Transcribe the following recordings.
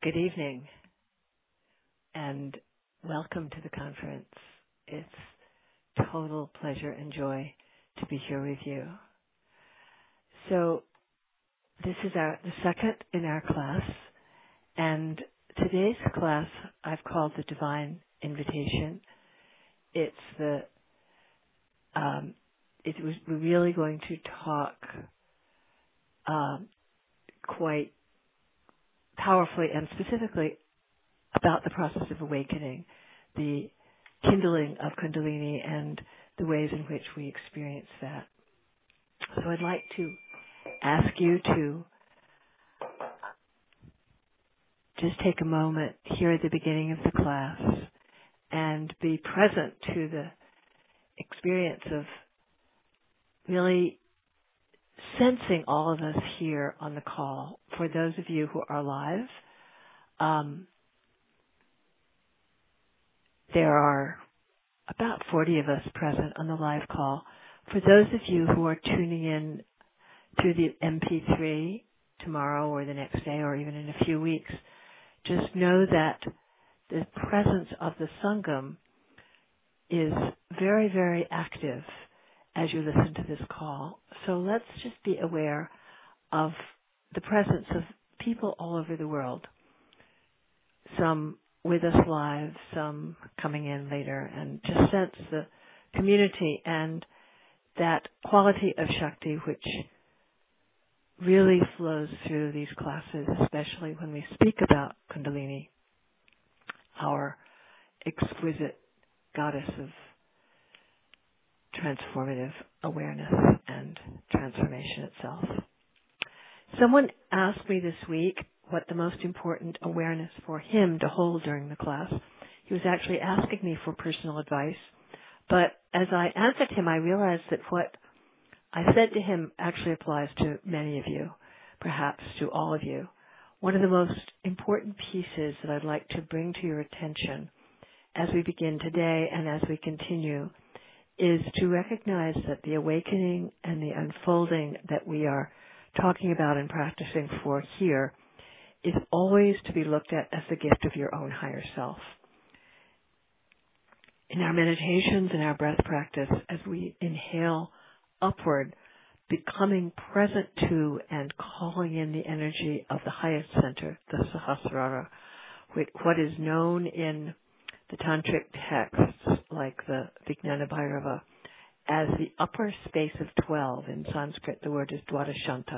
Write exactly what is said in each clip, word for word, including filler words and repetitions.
Good evening, and welcome to the conference. It's total pleasure and joy to be here with you. So this is our the second in our class, and today's class I've called the Divine Invitation. It's the um, it was we're really going to talk um, quite powerfully and specifically about the process of awakening, the kindling of Kundalini, and the ways in which we experience that. So I'd like to ask you to just take a moment here at the beginning of the class and be present to the experience of really sensing all of us here on the call. For those of you who are live, um, there are about forty of us present on the live call. For those of you who are tuning in through the M P three tomorrow or the next day or even in a few weeks, just know that the presence of the Sangam is very, very active as you listen to this call. So let's just be aware of the presence of people all over the world, some with us live, some coming in later, and just sense the community and that quality of Shakti which really flows through these classes, especially when we speak about Kundalini, our exquisite goddess of transformative awareness and transformation itself. Someone asked me this week what the most important awareness for him to hold during the class. He was actually asking me for personal advice, but as I answered him, I realized that what I said to him actually applies to many of you, perhaps to all of you. One of the most important pieces that I'd like to bring to your attention as we begin today and as we continue is to recognize that the awakening and the unfolding that we are talking about and practicing for here is always to be looked at as the gift of your own higher self. In our meditations and our breath practice, as we inhale upward, becoming present to and calling in the energy of the highest center, the Sahasrara, what is known in the tantric texts like the Vijnana Bhairava as the upper space of twelve. In Sanskrit, the word is Dwadashanta.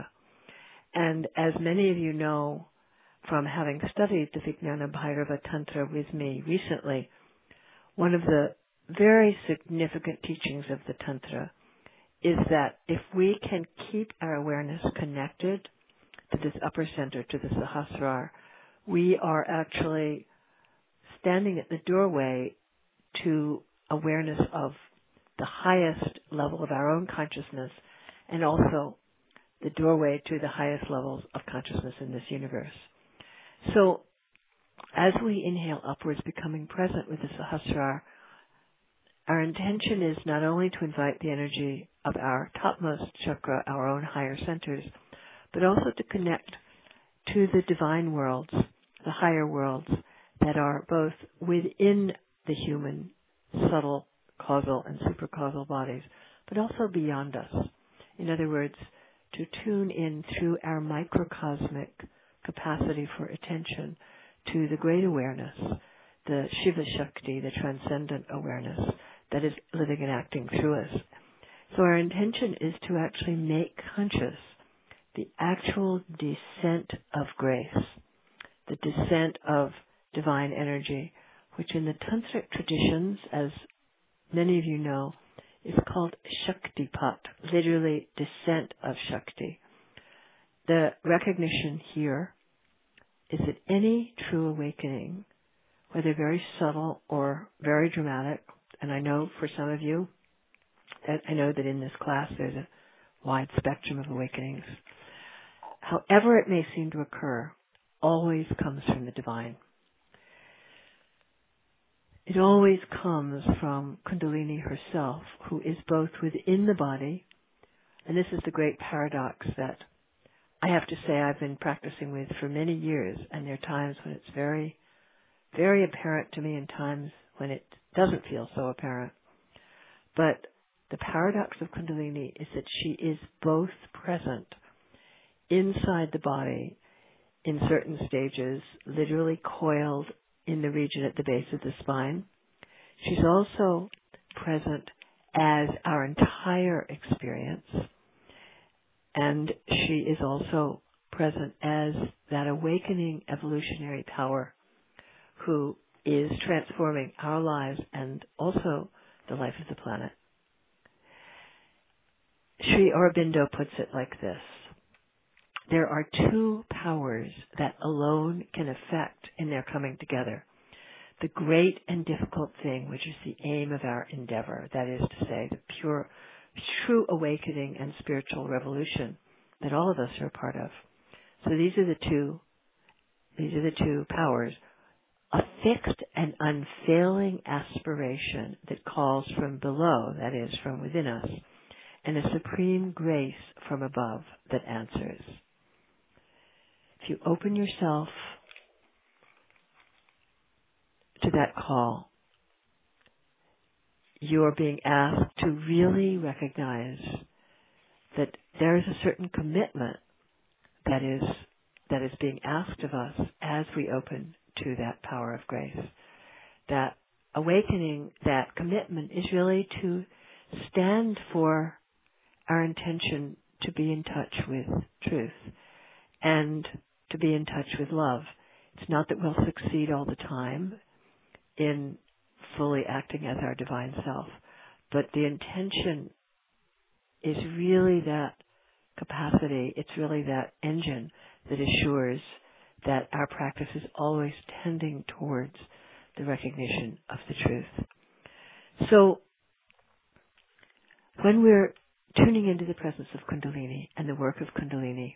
And as many of you know from having studied the Vijnana Bhairava Tantra with me recently, one of the very significant teachings of the Tantra is that if we can keep our awareness connected to this upper center, to the Sahasrara, we are actually standing at the doorway to awareness of the highest level of our own consciousness and also the doorway to the highest levels of consciousness in this universe. So as we inhale upwards, becoming present with the Sahasrara, our intention is not only to invite the energy of our topmost chakra, our own higher centers, but also to connect to the divine worlds, the higher worlds that are both within the human subtle causal and supercausal bodies, but also beyond us. In other words, to tune in through our microcosmic capacity for attention to the great awareness, the Shiva Shakti, the transcendent awareness that is living and acting through us. So our intention is to actually make conscious the actual descent of grace, the descent of divine energy, which in the tantric traditions, as many of you know, is called Shaktipat, literally descent of Shakti. The recognition here is that any true awakening, whether very subtle or very dramatic, and I know for some of you, that I know that in this class there's a wide spectrum of awakenings. However it may seem to occur, always comes from the divine. It always comes from Kundalini herself, who is both within the body, and this is the great paradox that I have to say I've been practicing with for many years, and there are times when it's very, very apparent to me and times when it doesn't feel so apparent. But the paradox of Kundalini is that she is both present inside the body in certain stages, literally coiled in the region at the base of the spine. She's also present as our entire experience, and she is also present as that awakening evolutionary power who is transforming our lives and also the life of the planet. Sri Aurobindo puts it like this: there are two powers that alone can affect in their coming together the great and difficult thing, which is the aim of our endeavor, that is to say, the pure, true awakening and spiritual revolution that all of us are a part of. So these are the two, these are the two powers: a fixed and unfailing aspiration that calls from below, that is, from within us, and a supreme grace from above that answers. If you open yourself to that call, you are being asked to really recognize that there is a certain commitment that is that is being asked of us as we open to that power of grace. That awakening, that commitment is really to stand for our intention to be in touch with truth and to be in touch with love. It's not that we'll succeed all the time in fully acting as our divine self, but the intention is really that capacity, it's really that engine that assures that our practice is always tending towards the recognition of the truth. So, when we're tuning into the presence of Kundalini and the work of Kundalini,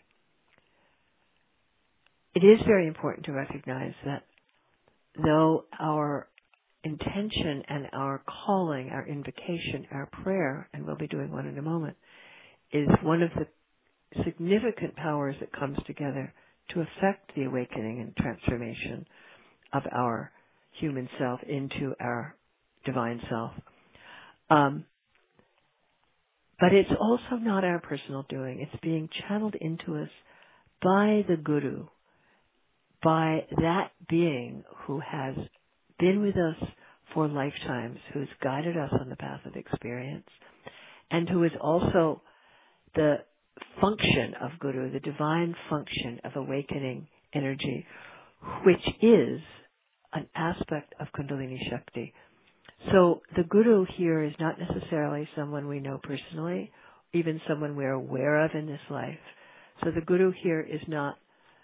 it is very important to recognize that though our intention and our calling, our invocation, our prayer, and we'll be doing one in a moment, is one of the significant powers that comes together to affect the awakening and transformation of our human self into our divine self. Um, but it's also not our personal doing. It's being channeled into us by the Guru, by that being who has been with us for lifetimes, who has guided us on the path of experience, and who is also the function of Guru, the divine function of awakening energy, which is an aspect of Kundalini Shakti. So the Guru here is not necessarily someone we know personally, even someone we're aware of in this life. So the Guru here is not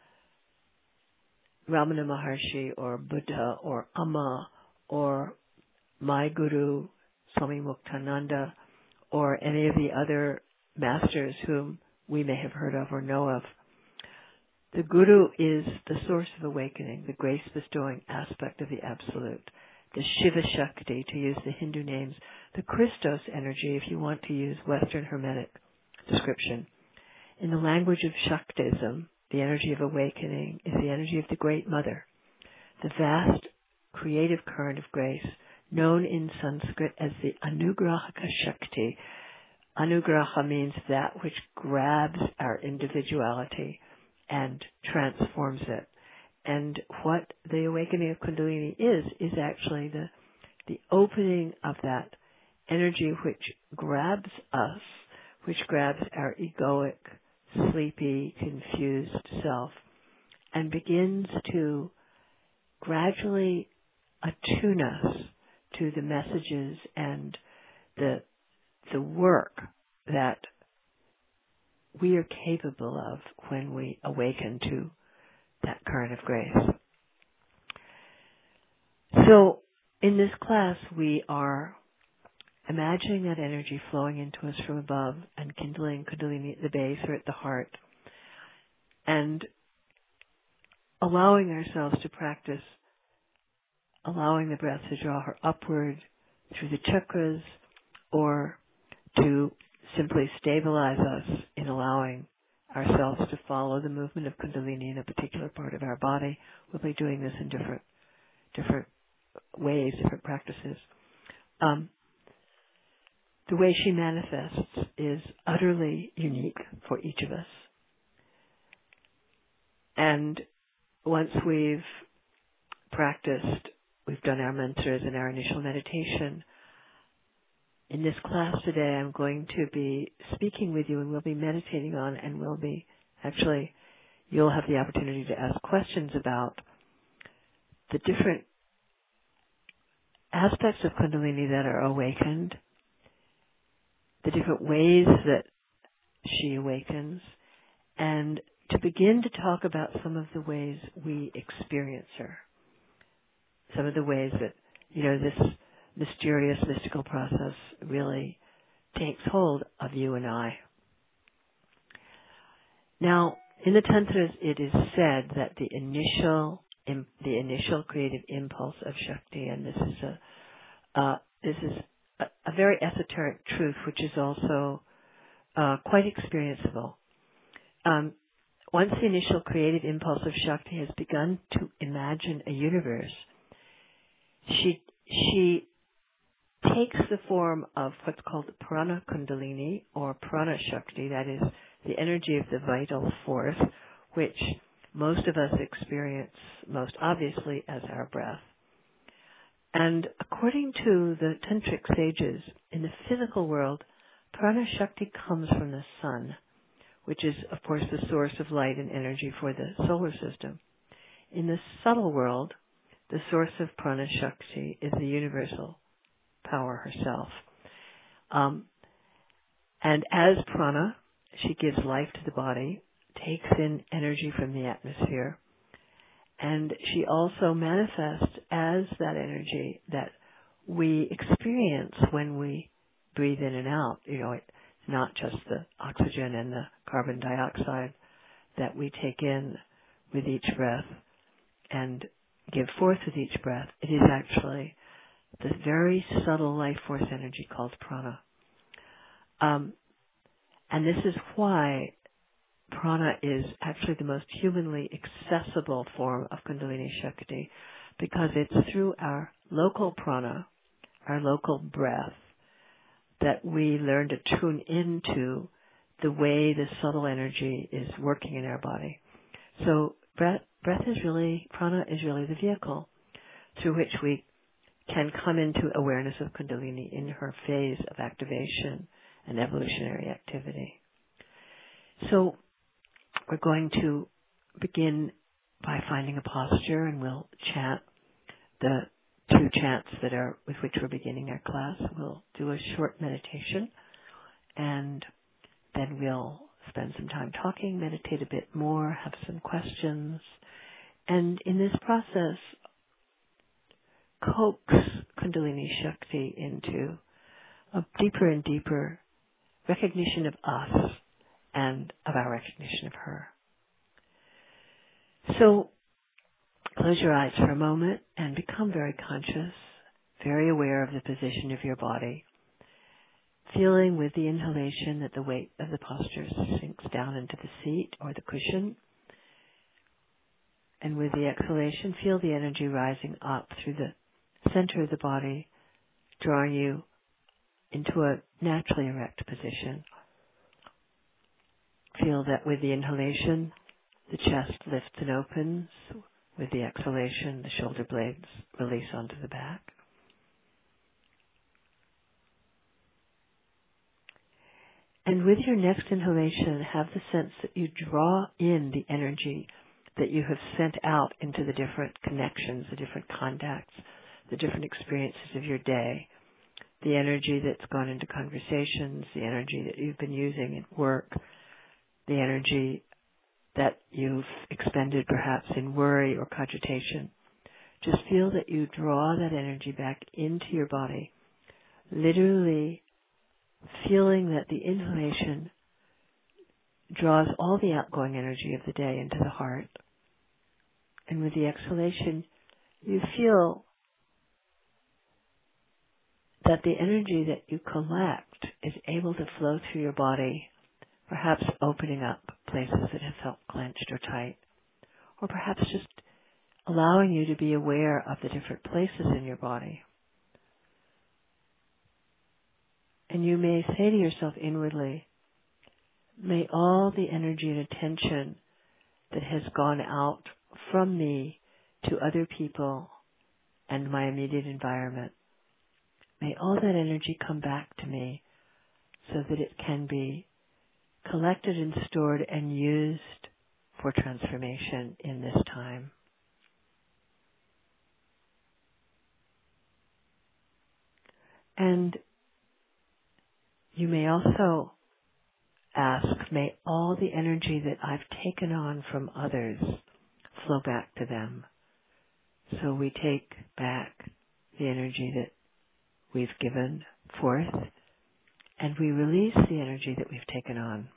Ramana Maharshi or Buddha or Amma or my Guru, Swami Muktananda, or any of the other masters whom we may have heard of or know of. The Guru is the source of awakening, the grace-bestowing aspect of the Absolute, the Shiva Shakti, to use the Hindu names, the Christos energy, if you want to use Western Hermetic description. In the language of Shaktism, the energy of awakening is the energy of the Great Mother, the vast creative current of grace, known in Sanskrit as the Anugrahaka Shakti. Anugraha means that which grabs our individuality and transforms it. And what the awakening of Kundalini is, is actually the, the opening of that energy which grabs us, which grabs our egoic, sleepy, confused self, and begins to gradually attune us to the messages and the the work that we are capable of when we awaken to that current of grace. So, in this class, we are imagining that energy flowing into us from above and kindling Kundalini at the base or at the heart, and allowing ourselves to practice, allowing the breath to draw her upward through the chakras, or to simply stabilize us in allowing ourselves to follow the movement of Kundalini in a particular part of our body. We'll be doing this in different different ways, different practices. Um, the way she manifests is utterly unique for each of us. And once we've practiced, we've done our mantras and our initial meditation, in this class today I'm going to be speaking with you, and we'll be meditating on, and we'll be, actually, you'll have the opportunity to ask questions about the different aspects of Kundalini that are awakened, the different ways that she awakens, and to begin to talk about some of the ways we experience her. Some of the ways that, you know, this mysterious, mystical process really takes hold of you and I. Now, in the Tantras, it is said that the initial, the initial creative impulse of Shakti, and this is a, uh, this is a, a very esoteric truth, which is also uh, quite experienceable. Um, once the initial creative impulse of Shakti has begun to imagine a universe, she she takes the form of what's called Prana Kundalini or Prana Shakti, that is the energy of the vital force, which most of us experience most obviously as our breath. And according to the Tantric sages, in the physical world, Prana Shakti comes from the sun, which is, of course, the source of light and energy for the solar system. In the subtle world, the source of Prana Shakti is the universal power herself. Um, and as prana, she gives life to the body, takes in energy from the atmosphere, and she also manifests as that energy that we experience when we breathe in and out. You know, it's not just the oxygen and the carbon dioxide that we take in with each breath and give forth with each breath. It is actually this very subtle life force energy called prana. Um, and this is why prana is actually the most humanly accessible form of Kundalini Shakti, because it's through our local prana, our local breath, that we learn to tune into the way the subtle energy is working in our body. So breath, breath is really, prana is really the vehicle through which we can come into awareness of Kundalini in her phase of activation and evolutionary activity. So we're going to begin by finding a posture, and we'll chant the two chants that are with which we're beginning our class. We'll do a short meditation, and then we'll spend some time talking, meditate a bit more, have some questions, and in this process, coax Kundalini Shakti into a deeper and deeper recognition of us and of our recognition of her. So close your eyes for a moment and become very conscious, very aware of the position of your body, feeling with the inhalation that the weight of the posture sinks down into the seat or the cushion. And with the exhalation, feel the energy rising up through the center of the body, drawing you into a naturally erect position. Feel that with the inhalation, the chest lifts and opens. With the exhalation, the shoulder blades release onto the back. And with your next inhalation, have the sense that you draw in the energy that you have sent out into the different connections, the different contacts, the different experiences of your day, the energy that's gone into conversations, the energy that you've been using at work, the energy that you've expended perhaps in worry or cogitation. Just feel that you draw that energy back into your body, literally feeling that the inhalation draws all the outgoing energy of the day into the heart. And with the exhalation, you feel that the energy that you collect is able to flow through your body perhaps opening up places that have felt clenched or tight, or perhaps just allowing you to be aware of the different places in your body. And you may say to yourself inwardly, may all the energy and attention that has gone out from me to other people and my immediate environment, may all that energy come back to me so that it can be collected and stored and used for transformation in this time. And you may also ask, may all the energy that I've taken on from others flow back to them. So we take back the energy that we've given forth, and we release the energy that we've taken on.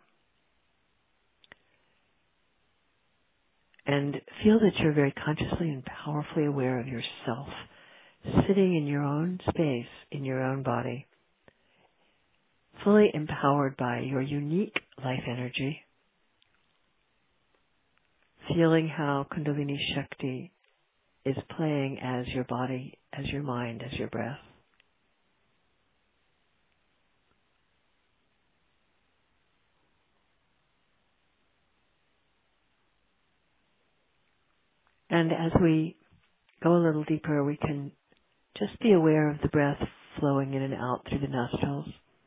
And feel that you're very consciously and powerfully aware of yourself, sitting in your own space, in your own body, fully empowered by your unique life energy, feeling how Kundalini Shakti is playing as your body, as your mind, as your breath. And as we go a little deeper, we can just be aware of the breath flowing in and out through the nostrils.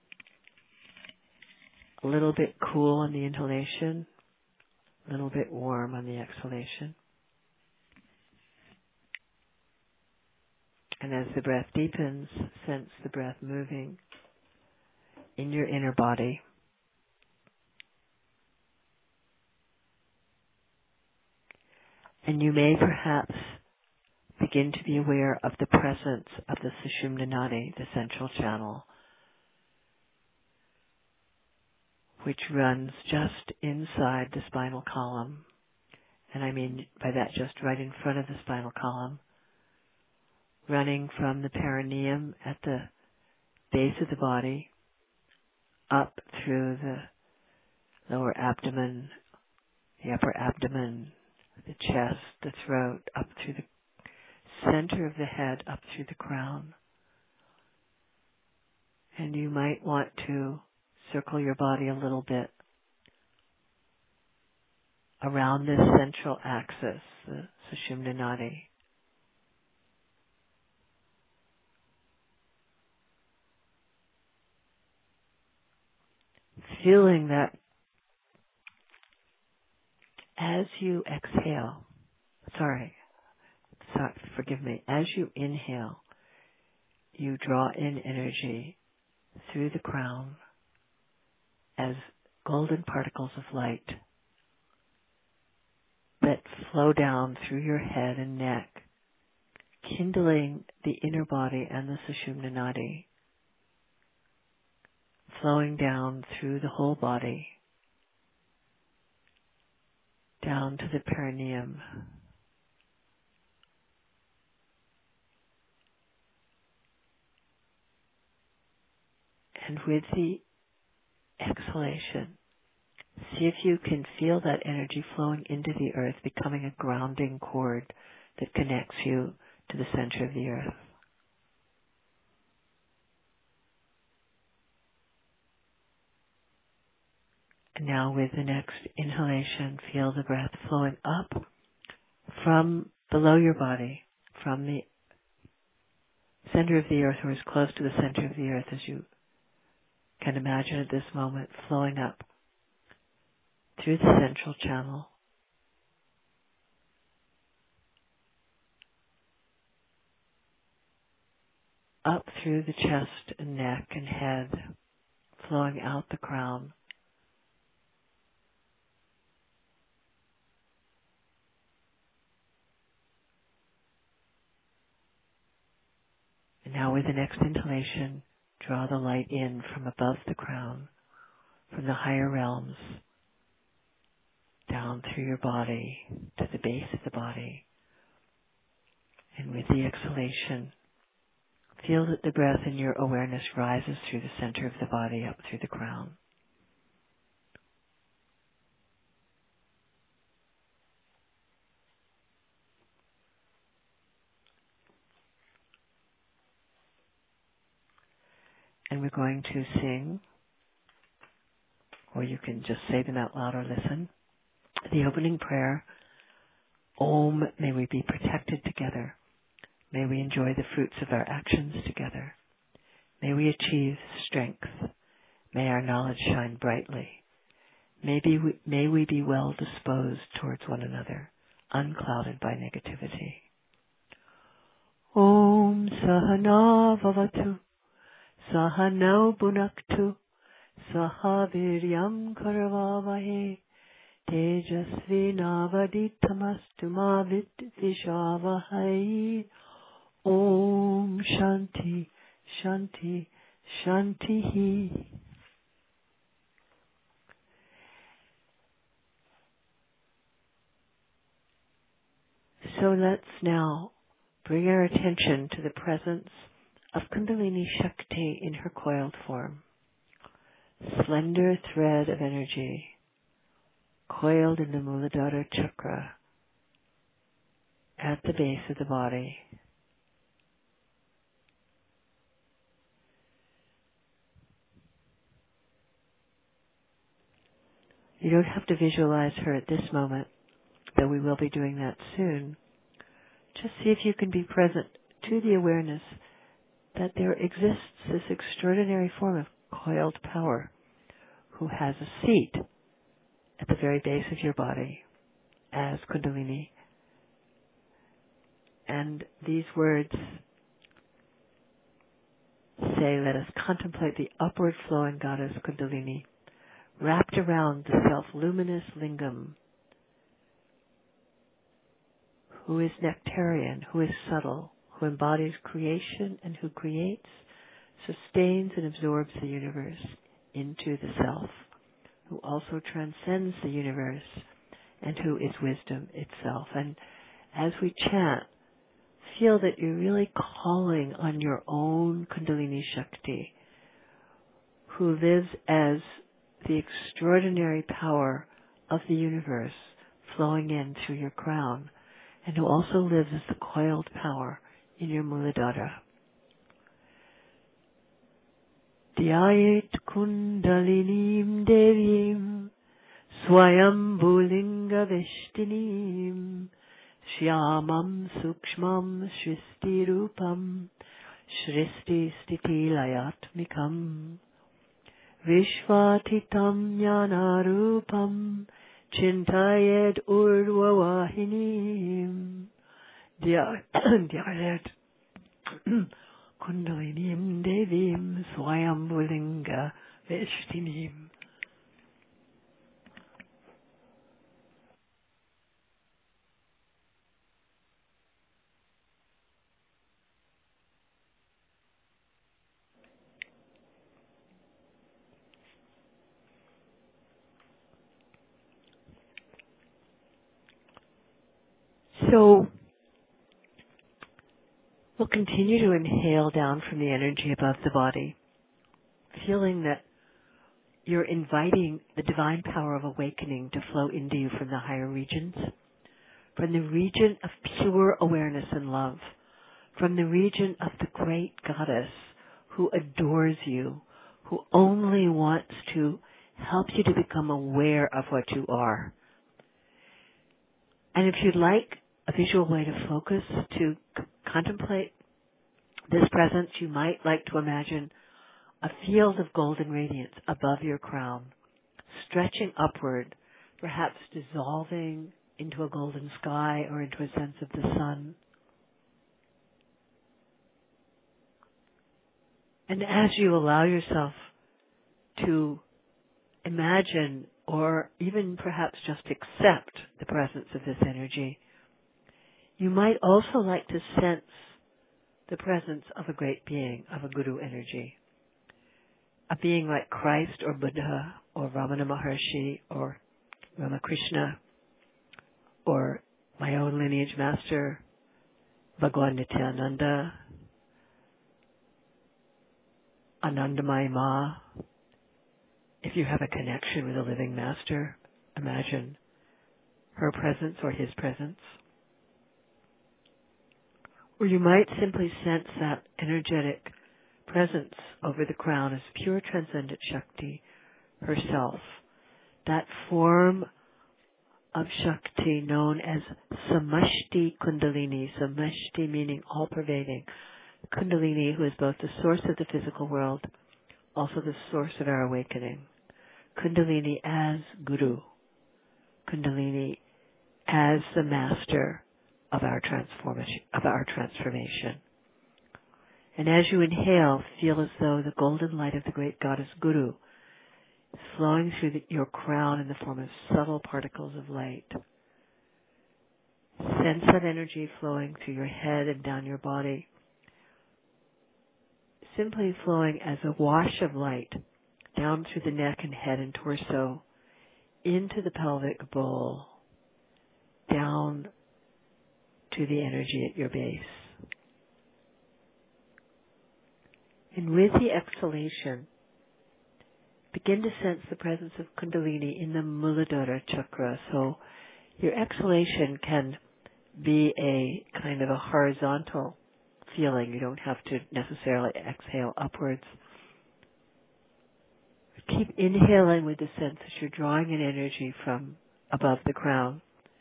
A little bit cool on the inhalation, a little bit warm on the exhalation. And as the breath deepens, sense the breath moving in your inner body. And you may perhaps begin to be aware of the presence of the Sushumna Nadi, the central channel, which runs just inside the spinal column. And I mean by that just right in front of the spinal column, running from the perineum at the base of the body, up through the lower abdomen, the upper abdomen, the chest, the throat, up through the center of the head, up through the crown. And you might want to circle your body a little bit around this central axis, the Sushumna Nadi. Feeling that as you exhale, sorry, sorry, forgive me, as you inhale, you draw in energy through the crown as golden particles of light that flow down through your head and neck, kindling the inner body and the Sushumna Nadi, flowing down through the whole body, down to the perineum. And with the exhalation, see if you can feel that energy flowing into the earth, becoming a grounding cord that connects you to the center of the earth. And now with the next inhalation, feel the breath flowing up from below your body, from the center of the earth, or as close to the center of the earth as you can imagine at this moment, flowing up through the central channel, up through the chest and neck and head, flowing out the crown, and now with the next inhalation, draw the light in from above the crown, from the higher realms, down through your body to the base of the body. And with the exhalation, feel that the breath in your awareness rises through the center of the body, up through the crown. And we're going to sing, or you can just say them out loud or listen. The opening prayer, Om, may we be protected together. May we enjoy the fruits of our actions together. May we achieve strength. May our knowledge shine brightly. May, be we, may we be well disposed towards one another, unclouded by negativity. Om Sahana Vavatu Sahana Bhunaktu Saha Viryam Karavavahe Tejasvi Navaditamastu Ma Vishavahai. Om Shanti Shanti Shanti. So let's now bring our attention to the presence of Kundalini Shakti in her coiled form. Slender thread of energy coiled in the Muladhara chakra at the base of the body. You don't have to visualize her at this moment, though we will be doing that soon. Just see if you can be present to the awareness that there exists this extraordinary form of coiled power who has a seat at the very base of your body as Kundalini. And these words say, let us contemplate the upward flowing goddess Kundalini wrapped around the self-luminous lingam, who is nectarian, who is subtle, who embodies creation and who creates, sustains and absorbs the universe into the self, who also transcends the universe and who is wisdom itself. And as we chant, feel that you're really calling on your own Kundalini Shakti, who lives as the extraordinary power of the universe flowing in through your crown, and who also lives as the coiled power in your Muladhara. Dhyayet Kundalinim Devim Swayambhulinga Veshtinim Shyamam Sukshmam Shristi Rupam Shristi Stiti Layatmikam Vishvatitam Jnana Rupam Chintayed Urva Vahinim Dhyayet Kundalinim Devim Swayambhulinga Veshtinim. So we'll continue to inhale down from the energy above the body, feeling that you're inviting the divine power of awakening to flow into you from the higher regions, from the region of pure awareness and love, from the region of the great goddess who adores you, who only wants to help you to become aware of what you are. And if you'd like a visual way to focus, to c- contemplate this presence, you might like to imagine a field of golden radiance above your crown, stretching upward, perhaps dissolving into a golden sky or into a sense of the sun. And as you allow yourself to imagine or even perhaps just accept the presence of this energy, you might also like to sense the presence of a great being, of a Guru energy. A being like Christ or Buddha or Ramana Maharshi or Ramakrishna or my own lineage master, Bhagwan Nityananda, Anandamayi Ma. If you have a connection with a living master, imagine her presence or his presence. Or you might simply sense that energetic presence over the crown is pure transcendent Shakti herself. That form of Shakti known as Samashti Kundalini, Samashti meaning all-pervading, Kundalini, who is both the source of the physical world, also the source of our awakening. Kundalini as Guru, Kundalini as the master of our transformation, of our transformation. And as you inhale, feel as though the golden light of the great goddess Guru is flowing through the, your crown in the form of subtle particles of light. Sense that energy flowing through your head and down your body, simply flowing as a wash of light down through the neck and head and torso, into the pelvic bowl, down to the energy at your base. And with the exhalation, begin to sense the presence of Kundalini in the Muladhara chakra. So your exhalation can be a kind of a horizontal feeling. You don't have to necessarily exhale upwards. Keep inhaling with the sense that you're drawing in energy from above the crown.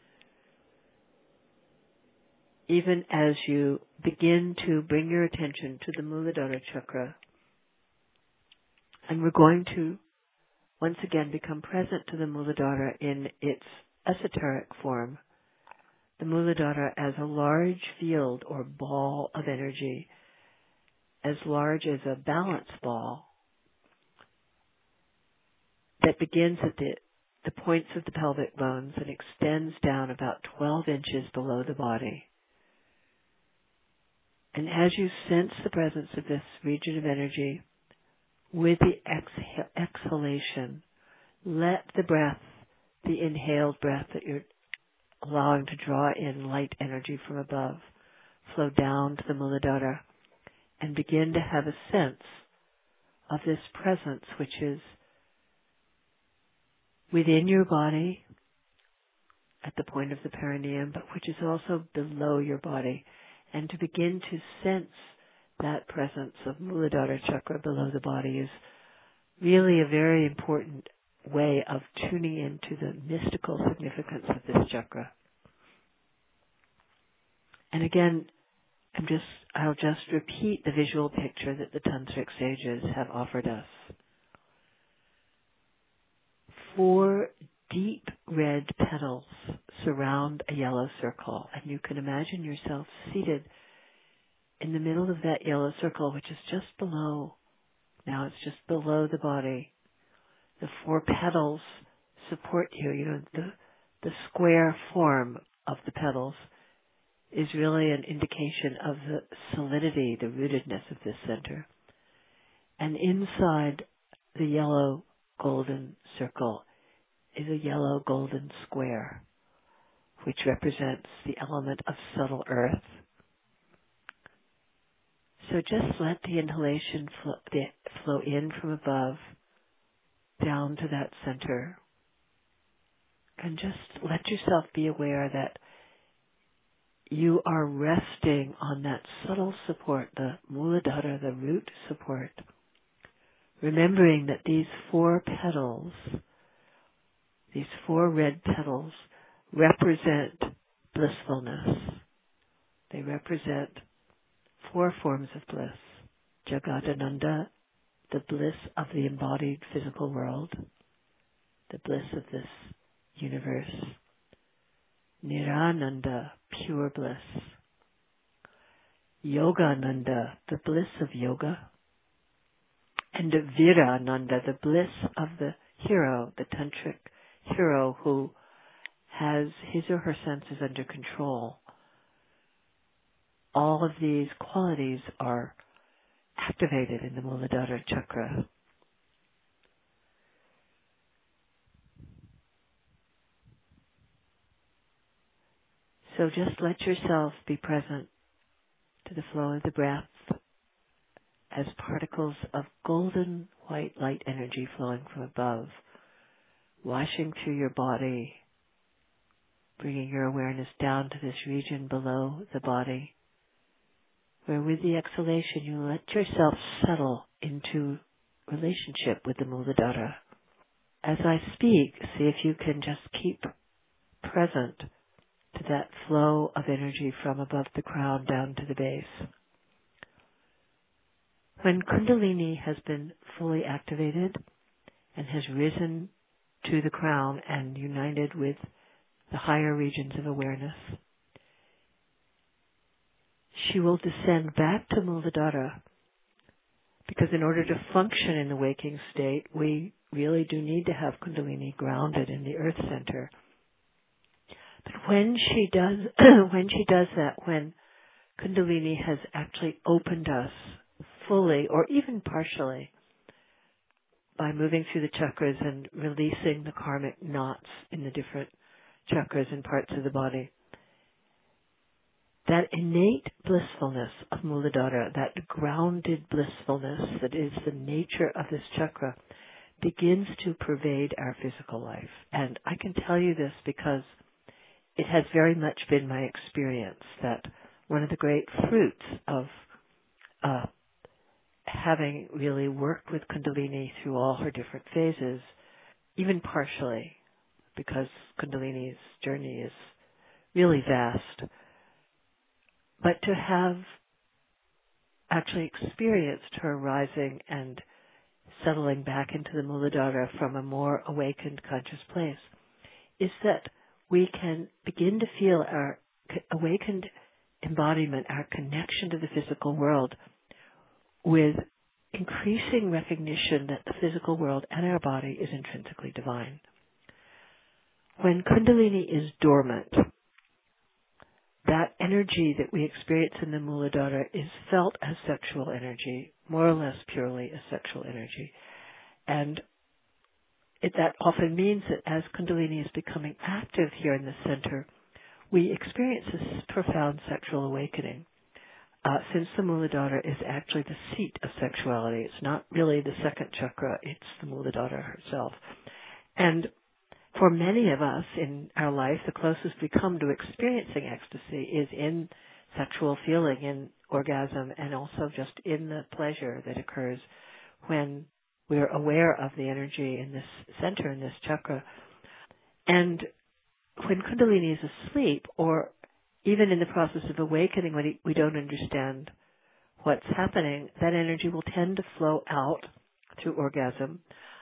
Even as you begin to bring your attention to the Muladhara chakra, and we're going to once again become present to the Muladhara in its esoteric form, the Muladhara as a large field or ball of energy, as large as a balance ball, that begins at the, the points of the pelvic bones and extends down about twelve inches below the body. And as you sense the presence of this region of energy, with the exhale, exhalation, let the breath, the inhaled breath that you're allowing to draw in light energy from above, flow down to the Muladhara and begin to have a sense of this presence which is within your body at the point of the perineum, but which is also below your body, and to begin to sense that presence of Muladhara chakra below the body is really a very important way of tuning into the mystical significance of this chakra. And again, I'm just, I'll just repeat the visual picture that the Tantric sages have offered us. Four deep red petals surround a yellow circle, and you can imagine yourself seated in the middle of that yellow circle, which is just below, now it's just below the body. The four petals support you. You know, the, the square form of the petals is really an indication of the solidity, the rootedness of this center. And inside the yellow golden circle is a yellow golden square, which represents the element of subtle earth. So just let the inhalation flow, the, flow in from above down to that center. And just let yourself be aware that you are resting on that subtle support, the Muladhara, the root support, remembering that these four petals, these four red petals, represent blissfulness. They represent four forms of bliss. Jagadananda, the bliss of the embodied physical world, the bliss of this universe. Nirananda, pure bliss. Yogananda, the bliss of yoga. And Virananda, the bliss of the hero, the tantric hero who has his or her senses under control. All of these qualities are activated in the Muladhara chakra. So just let yourself be present to the flow of the breath as particles of golden white light energy flowing from above, washing through your body, bringing your awareness down to this region below the body, where with the exhalation you let yourself settle into relationship with the Muladhara. As I speak, see if you can just keep present to that flow of energy from above the crown down to the base. When Kundalini has been fully activated and has risen to the crown and united with the higher regions of awareness, she will descend back to Muladhara, because in order to function in the waking state, we really do need to have Kundalini grounded in the earth center. But when she does, when she does that, when Kundalini has actually opened us fully or even partially by moving through the chakras and releasing the karmic knots in the different chakras and parts of the body, that innate blissfulness of Muladhara, that grounded blissfulness that is the nature of this chakra, begins to pervade our physical life. And I can tell you this because it has very much been my experience that one of the great fruits of uh, having really worked with Kundalini through all her different phases, even partially, because Kundalini's journey is really vast, but to have actually experienced her rising and settling back into the Muladhara from a more awakened conscious place, is that we can begin to feel our awakened embodiment, our connection to the physical world, with increasing recognition that the physical world and our body is intrinsically divine. When Kundalini is dormant, that energy that we experience in the Muladhara is felt as sexual energy, more or less purely as sexual energy. And it, that often means that as Kundalini is becoming active here in the center, we experience this profound sexual awakening. Uh, since the Muladhara is actually the seat of sexuality, it's not really the second chakra, it's the Muladhara herself. And for many of us in our life, the closest we come to experiencing ecstasy is in sexual feeling, in orgasm, and also just in the pleasure that occurs when we're aware of the energy in this center, in this chakra. And when Kundalini is asleep, or even in the process of awakening when we don't understand what's happening, that energy will tend to flow out through orgasm.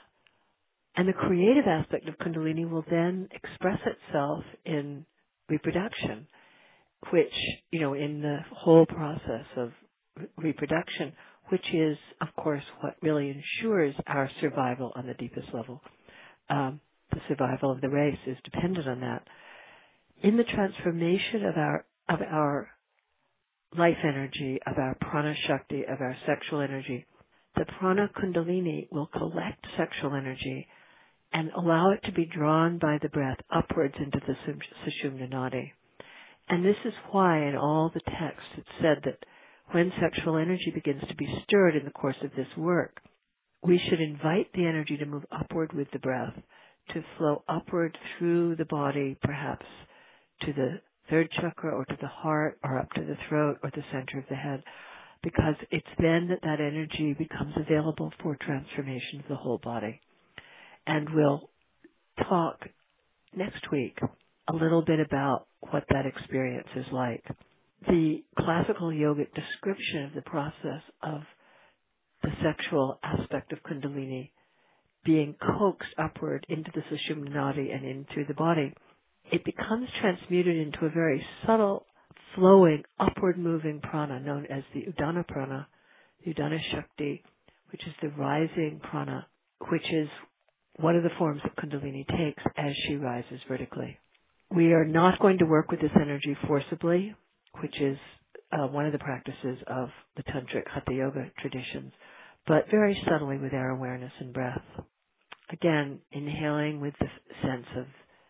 And the creative aspect of Kundalini will then express itself in reproduction, which, you know, in the whole process of re- reproduction, which is, of course, what really ensures our survival on the deepest level. Um, the survival of the race is dependent on that. In the transformation of our of our life energy, of our prana shakti, of our sexual energy, the prana kundalini will collect sexual energy and allow it to be drawn by the breath upwards into the Sushumna Nadi. And this is why in all the texts it's said that when sexual energy begins to be stirred in the course of this work, we should invite the energy to move upward with the breath, to flow upward through the body, perhaps to the third chakra or to the heart or up to the throat or the center of the head, because it's then that that energy becomes available for transformation of the whole body. And we'll talk next week a little bit about what that experience is like. The classical yogic description of the process of the sexual aspect of Kundalini being coaxed upward into the Sushumna Nadi and in through the body, it becomes transmuted into a very subtle, flowing, upward-moving prana known as the Udana prana, the Udana Shakti, which is the rising prana, which is one of the forms that Kundalini takes as she rises vertically. We are not going to work with this energy forcibly, which is uh, one of the practices of the Tantric Hatha Yoga traditions, but very subtly with our awareness and breath. Again, inhaling with the sense of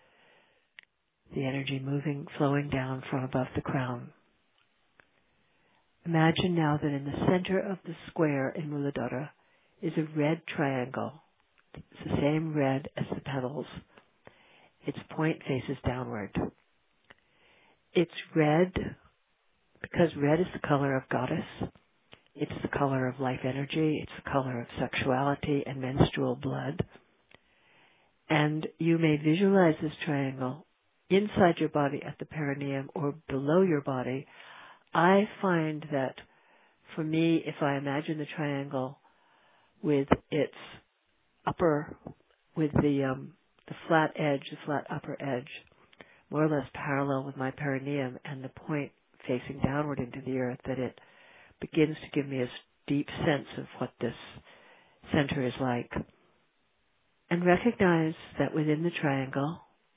the energy moving, flowing down from above the crown. Imagine now that in the center of the square in Muladhara is a red triangle. It's the same red as the petals. Its point faces downward. It's red because red is the color of goddess. It's the color of life energy. It's the color of sexuality and menstrual blood. And you may visualize this triangle inside your body at the perineum or below your body. I find that for me, if I imagine the triangle with its upper, with the um, the flat edge, the flat upper edge, more or less parallel with my perineum and the point facing downward into the earth, that it begins to give me a deep sense of what this center is like. And recognize that within the triangle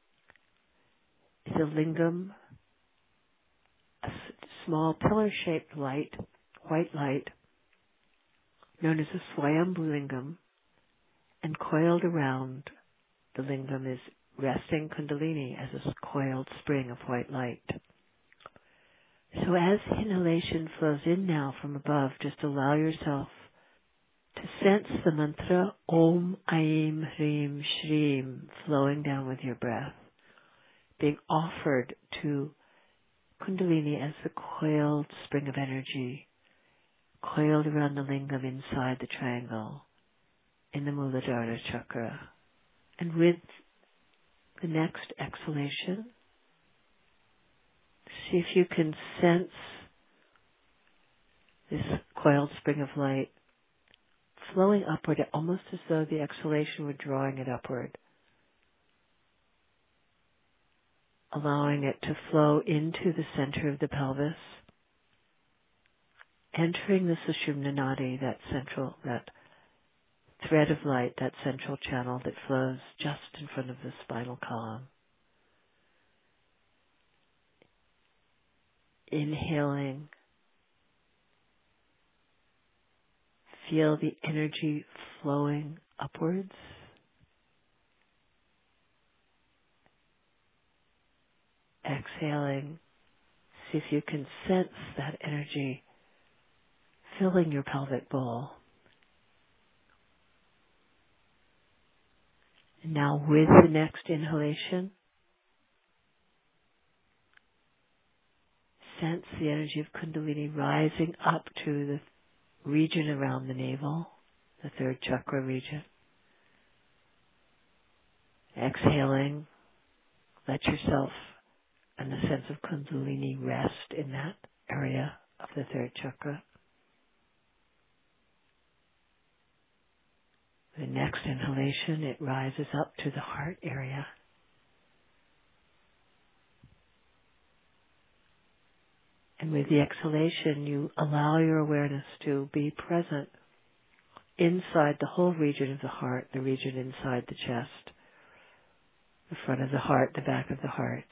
is a lingam, a s- small pillar-shaped light, white light, known as a Swayambhu lingam, and coiled around the lingam is resting Kundalini as a coiled spring of white light. So as inhalation flows in now from above, just allow yourself to sense the mantra Om Aim Hrim Shrim flowing down with your breath, being offered to Kundalini as the coiled spring of energy, coiled around the lingam inside the triangle in the Muladhara chakra. And with the next exhalation, see if you can sense this coiled spring of light flowing upward, almost as though the exhalation were drawing it upward, allowing it to flow into the center of the pelvis, entering the Sushumna Nadi, that central, that thread of light, that central channel that flows just in front of the spinal column. Inhaling, feel the energy flowing upwards. Exhaling, see if you can sense that energy filling your pelvic bowl. And now with the next inhalation, sense the energy of Kundalini rising up to the region around the navel, the third chakra region. Exhaling, let yourself and the sense of Kundalini rest in that area of the third chakra. The next inhalation, it rises up to the heart area. And with the exhalation, you allow your awareness to be present inside the whole region of the heart, the region inside the chest, the front of the heart, the back of the heart.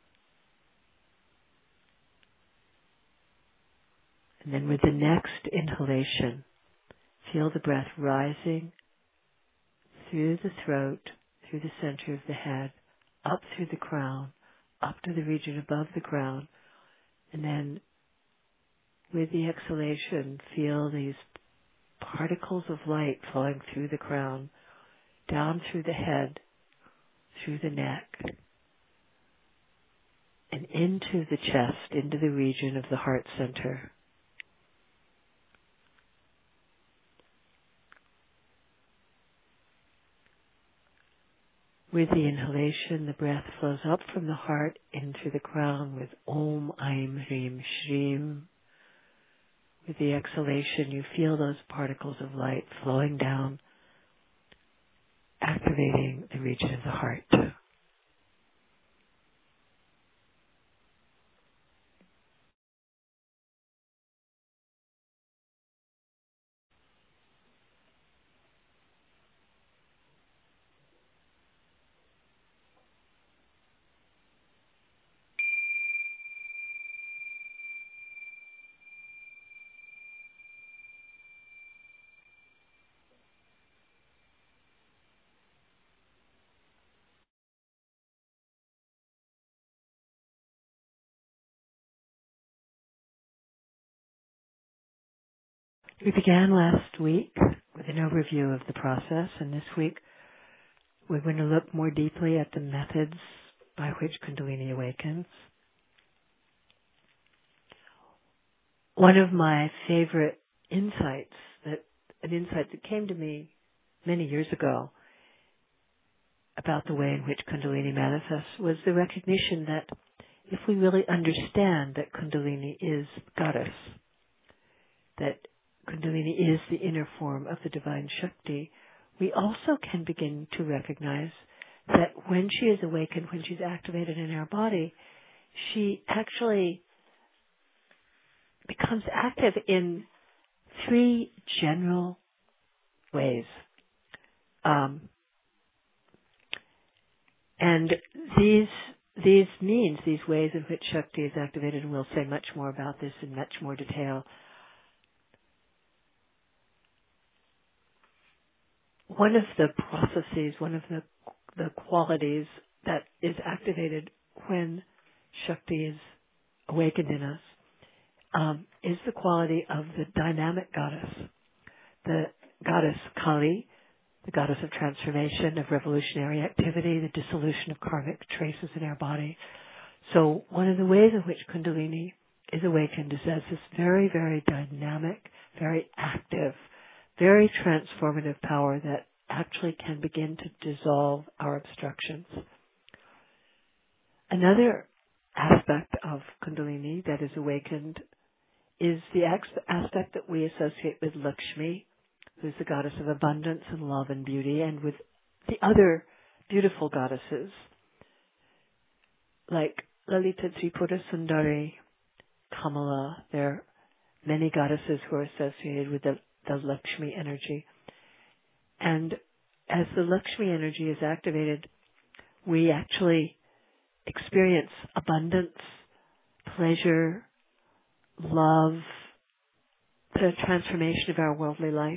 And then with the next inhalation, feel the breath rising through the throat, through the center of the head, up through the crown, up to the region above the crown. And then with the exhalation, feel these particles of light flowing through the crown, down through the head, through the neck, and into the chest, into the region of the heart center. With the inhalation, the breath flows up from the heart into the crown with Om Aim Hrim Shrim. With the exhalation, you feel those particles of light flowing down, activating the region of the heart. We began last week with an overview of the process, and this week we're going to look more deeply at the methods by which Kundalini awakens. one of my favorite insights, that an insight that came to me many years ago about the way in which Kundalini manifests, was the recognition that if we really understand that Kundalini is goddess, that Kundalini is the inner form of the divine Shakti, we also can begin to recognize that when she is awakened, when she's activated in our body, she actually becomes active in three general ways. Um, and these these means, these ways in which Shakti is activated, and we'll say much more about this in much more detail. One of the processes, one of the the qualities that is activated when Shakti is awakened in us um, is the quality of the dynamic goddess, the goddess Kali, the goddess of transformation, of revolutionary activity, the dissolution of karmic traces in our body. So one of the ways in which Kundalini is awakened is as this very, very dynamic, very active, very transformative power that actually can begin to dissolve our obstructions. Another aspect of Kundalini that is awakened is the aspect that we associate with Lakshmi, who's the goddess of abundance and love and beauty, and with the other beautiful goddesses like Lalita Tripura Sundari, Kamala. There are many goddesses who are associated with the, the Lakshmi energy. And as the Lakshmi energy is activated, we actually experience abundance, pleasure, love, the transformation of our worldly life.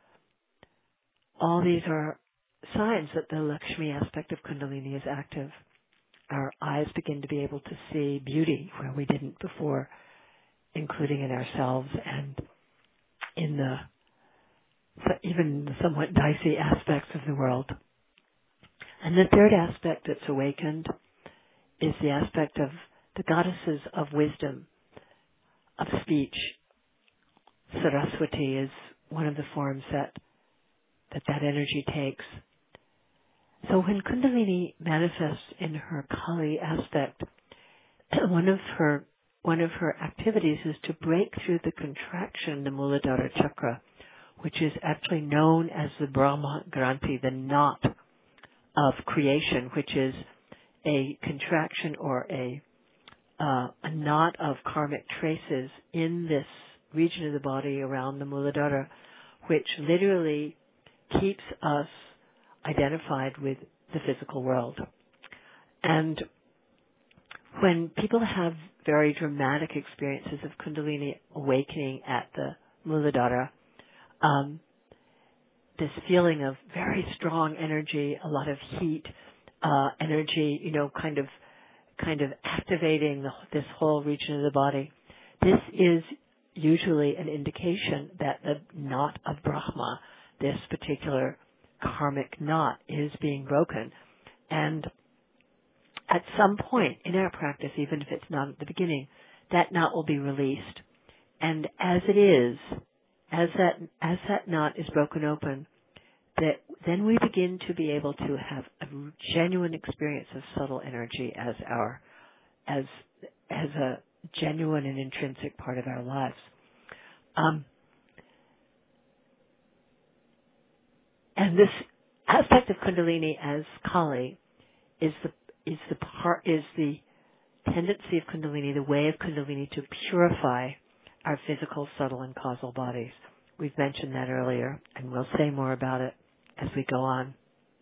All these are signs that the Lakshmi aspect of Kundalini is active. Our eyes begin to be able to see beauty where we didn't before, including in ourselves and in the even the somewhat dicey aspects of the world. And the third aspect that's awakened is the aspect of the goddesses of wisdom, of speech. Saraswati is one of the forms that that, that energy takes. So when Kundalini manifests in her Kali aspect, one of her one of her activities is to break through the contraction, the Muladhara chakra, which is actually known as the Brahma Granthi, the knot of creation, which is a contraction or a uh, a knot of karmic traces in this region of the body around the Muladhara, which literally keeps us identified with the physical world. And when people have very dramatic experiences of Kundalini awakening at the Muladhara, um, this feeling of very strong energy, a lot of heat, uh, energy, you know, kind of, kind of activating the, this whole region of the body. This is usually an indication that the knot of Brahma, this particular karmic knot, is being broken. And at some point in our practice, even if it's not at the beginning, that knot will be released. And as it is, as that as that knot is broken open, that then we begin to be able to have a genuine experience of subtle energy as our as as a genuine and intrinsic part of our lives. Um, and this aspect of Kundalini as Kali is the is the part is the tendency of Kundalini, the way of Kundalini to purify our physical, subtle, and causal bodies. We've mentioned that earlier, and we'll say more about it as we go on.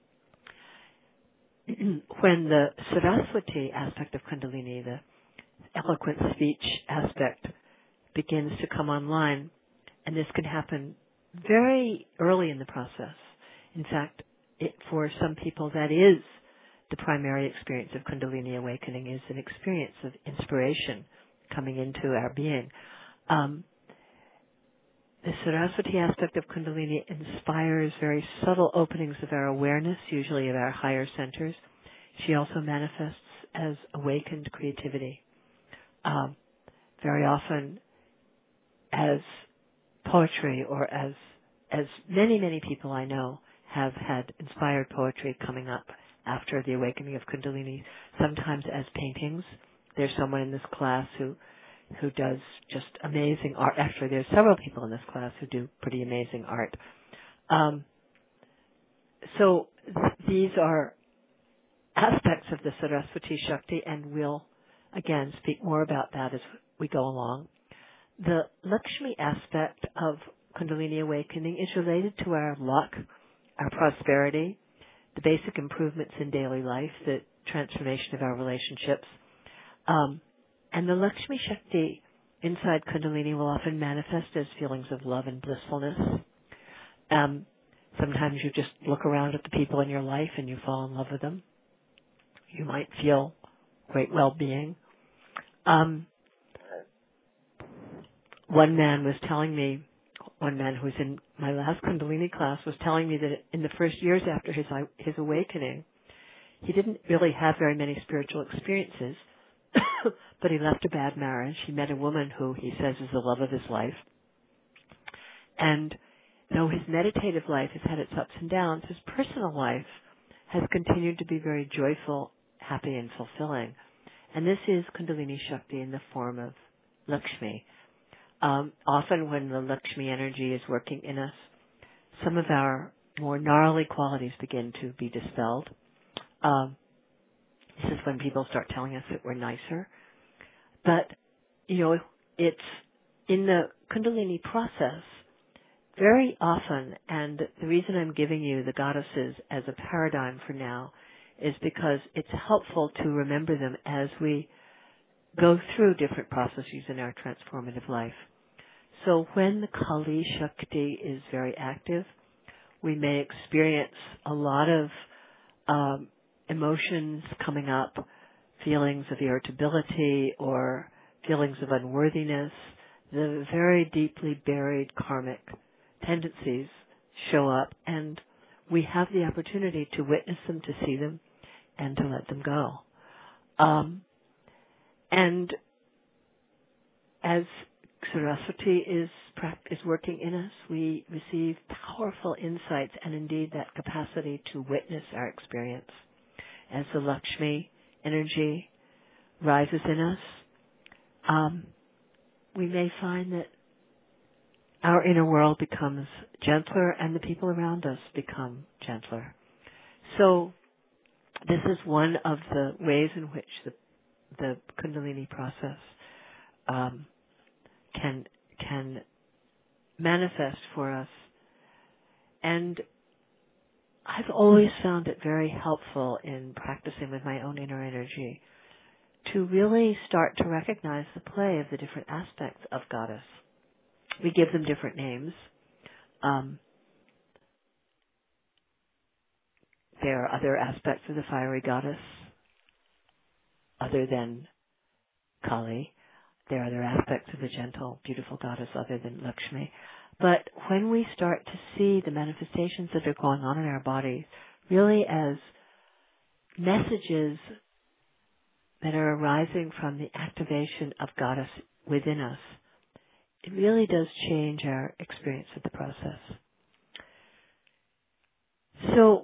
When the Saraswati aspect of Kundalini, the eloquent speech aspect, begins to come online, and this can happen very early in the process. In fact, it, for some people, that is the primary experience of Kundalini awakening, is an experience of inspiration coming into our being. Um, the Saraswati aspect of Kundalini inspires very subtle openings of our awareness, usually of our higher centers. She also manifests as awakened creativity. Um, very often, as poetry, or as as many, many people I know have had inspired poetry coming up after the awakening of Kundalini, sometimes as paintings. There's someone in this class who who does just amazing art. Actually, there's several people in this class who do pretty amazing art. Um, so th- these are aspects of the Saraswati Shakti, and we'll, again, speak more about that as we go along. The Lakshmi aspect of Kundalini awakening is related to our luck, our prosperity, the basic improvements in daily life, the transformation of our relationships. Um, and the Lakshmi Shakti inside Kundalini will often manifest as feelings of love and blissfulness. Um, sometimes you just look around at the people in your life and you fall in love with them. You might feel great well-being. Um, one man was telling me, one man who was in my last Kundalini class was telling me that in the first years after his his awakening, he didn't really have very many spiritual experiences, but he left a bad marriage. He met a woman who he says is the love of his life. And though his meditative life has had its ups and downs, his personal life has continued to be very joyful, happy, and fulfilling. And this is Kundalini Shakti in the form of Lakshmi. Um, often when the Lakshmi energy is working in us, some of our more gnarly qualities begin to be dispelled. Um, this is when people start telling us that we're nicer. But, you know, it's in the Kundalini process very often, and the reason I'm giving you the goddesses as a paradigm for now is because it's helpful to remember them as we go through different processes in our transformative life. So when the Kali Shakti is very active, we may experience a lot of um, emotions coming up, feelings of irritability or feelings of unworthiness. The very deeply buried karmic tendencies show up, and we have the opportunity to witness them, to see them, and to let them go. Um, and as Saraswati is is working in us, we receive powerful insights and indeed that capacity to witness our experience. As the Lakshmi energy rises in us, um, we may find that our inner world becomes gentler and the people around us become gentler. So this is one of the ways in which the, the Kundalini process um, can can manifest for us. And I've always found it very helpful in practicing with my own inner energy to really start to recognize the play of the different aspects of Goddess. We give them different names. Um, there are other aspects of the fiery goddess other than Kali. There are other aspects of the gentle, beautiful goddess other than Lakshmi. But when we start to see the manifestations that are going on in our bodies really as messages that are arising from the activation of Goddess within us, it really does change our experience of the process. So,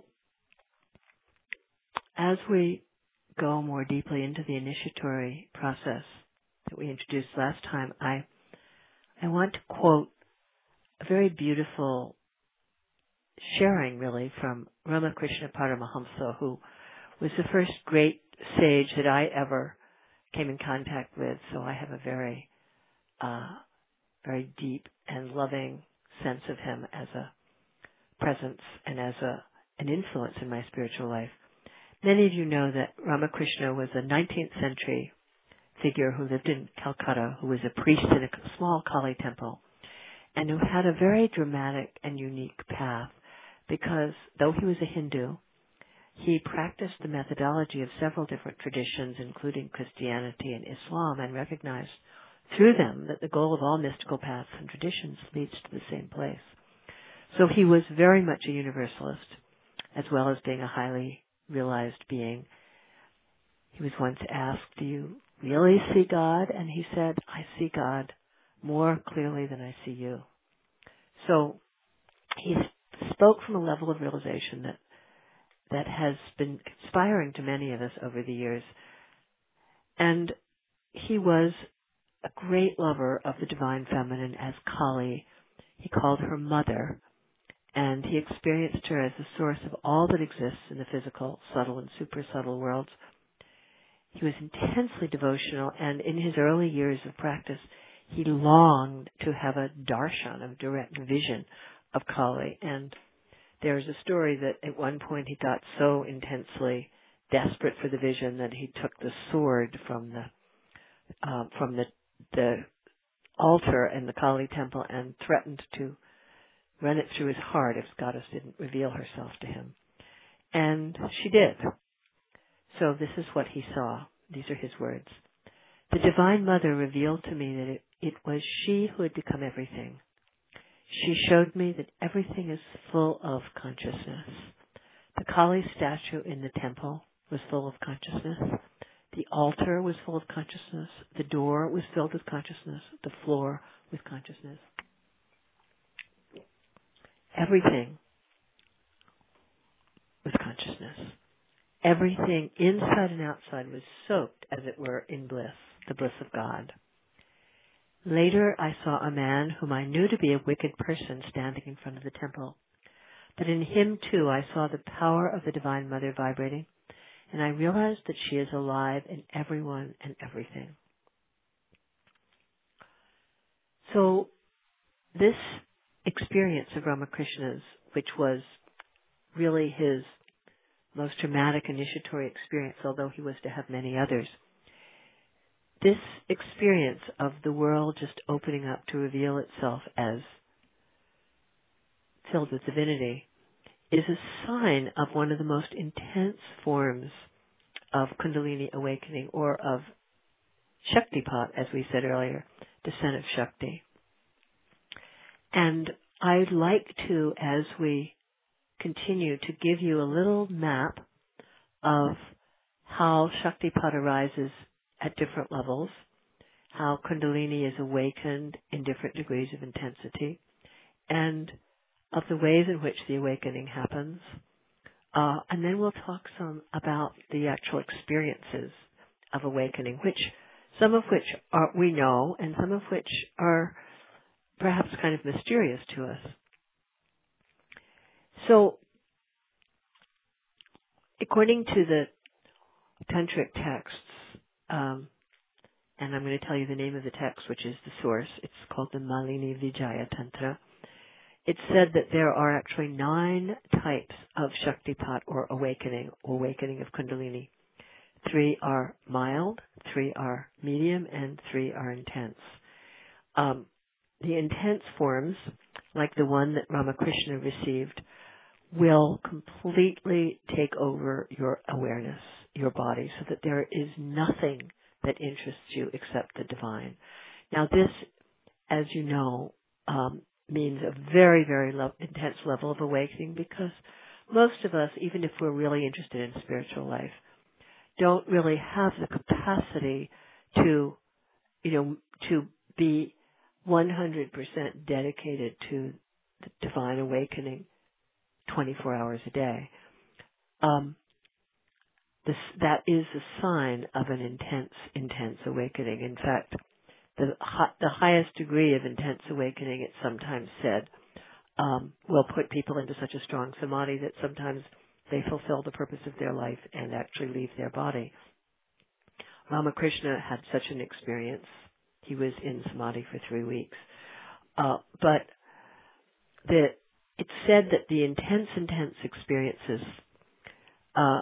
as we go more deeply into the initiatory process that we introduced last time, I I want to quote a very beautiful sharing, really, from Ramakrishna Paramahamsa, who was the first great sage that I ever came in contact with. So I have a very, uh, very deep and loving sense of him as a presence and as a an influence in my spiritual life. Many of you know that Ramakrishna was a nineteenth century figure who lived in Calcutta, who was a priest in a small Kali temple, and who had a very dramatic and unique path because, though he was a Hindu, he practiced the methodology of several different traditions, including Christianity and Islam, and recognized through them that the goal of all mystical paths and traditions leads to the same place. So he was very much a universalist, as well as being a highly realized being. He was once asked, "Do you really see God?" And he said, "I see God more clearly than I see you. So he spoke from a level of realization that that has been inspiring to many of us over the years. And he was a great lover of the Divine Feminine as Kali. He called her Mother, and he experienced her as the source of all that exists in the physical, subtle, and super subtle worlds. He was intensely devotional, and in his early years of practice, he longed to have a darshan, a direct vision of Kali. And there's a story that at one point he got so intensely desperate for the vision that he took the sword from the uh, from the the altar in the Kali temple and threatened to run it through his heart if the goddess didn't reveal herself to him. And she did. So this is what he saw. These are his words. The Divine Mother revealed to me that it, it was she who had become everything. She showed me that everything is full of consciousness. The Kali statue in the temple was full of consciousness. The altar was full of consciousness. The door was filled with consciousness. The floor with consciousness. Everything was consciousness. Everything inside and outside was soaked, as it were, in bliss, the bliss of God. Later, I saw a man whom I knew to be a wicked person standing in front of the temple. But in him, too, I saw the power of the Divine Mother vibrating, and I realized that she is alive in everyone and everything. So, this experience of Ramakrishna's, which was really his most dramatic initiatory experience, although he was to have many others, this experience of the world just opening up to reveal itself as filled with divinity is a sign of one of the most intense forms of Kundalini awakening, or of Shaktipat, as we said earlier, descent of Shakti. And I'd like to, as we continue, to give you a little map of how Shaktipat arises at different levels, how Kundalini is awakened in different degrees of intensity, and of the ways in which the awakening happens. Uh, and then we'll talk some about the actual experiences of awakening, which some of which are, we know, and some of which are perhaps kind of mysterious to us. So, according to the tantric texts, um, and I'm going to tell you the name of the text, which is the source. It's called the Malini Vijaya Tantra. It said that there are actually nine types of Shaktipat, or awakening, awakening of Kundalini. Three are mild, three are medium, and three are intense. Um, the intense forms, like the one that Ramakrishna received, will completely take over your awareness, your body, so that there is nothing that interests you except the divine. Now this, as you know, um, means a very, very lo- intense level of awakening, because most of us, even if we're really interested in spiritual life, don't really have the capacity to, you know, to be one hundred percent dedicated to the divine awakening twenty-four hours a day. Um, this, that is a sign of an intense, intense awakening. In fact, the, hi- the highest degree of intense awakening, it's sometimes said, um, will put people into such a strong samadhi that sometimes they fulfill the purpose of their life and actually leave their body. Ramakrishna had such an experience. He was in samadhi for three weeks. Uh, but the, it's said that the intense, intense experiences uh,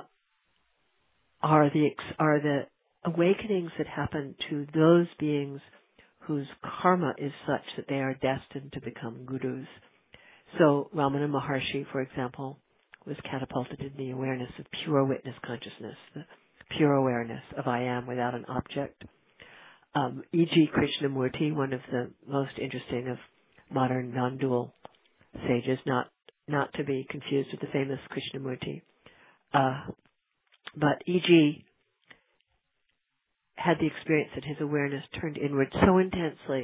are the are the awakenings that happen to those beings whose karma is such that they are destined to become gurus. So Ramana Maharshi, for example, was catapulted in the awareness of pure witness consciousness, the pure awareness of I am without an object. Um, for example Krishnamurti, one of the most interesting of modern non-dual sages, not not to be confused with the famous Krishnamurti. Uh, but for example had the experience that his awareness turned inward so intensely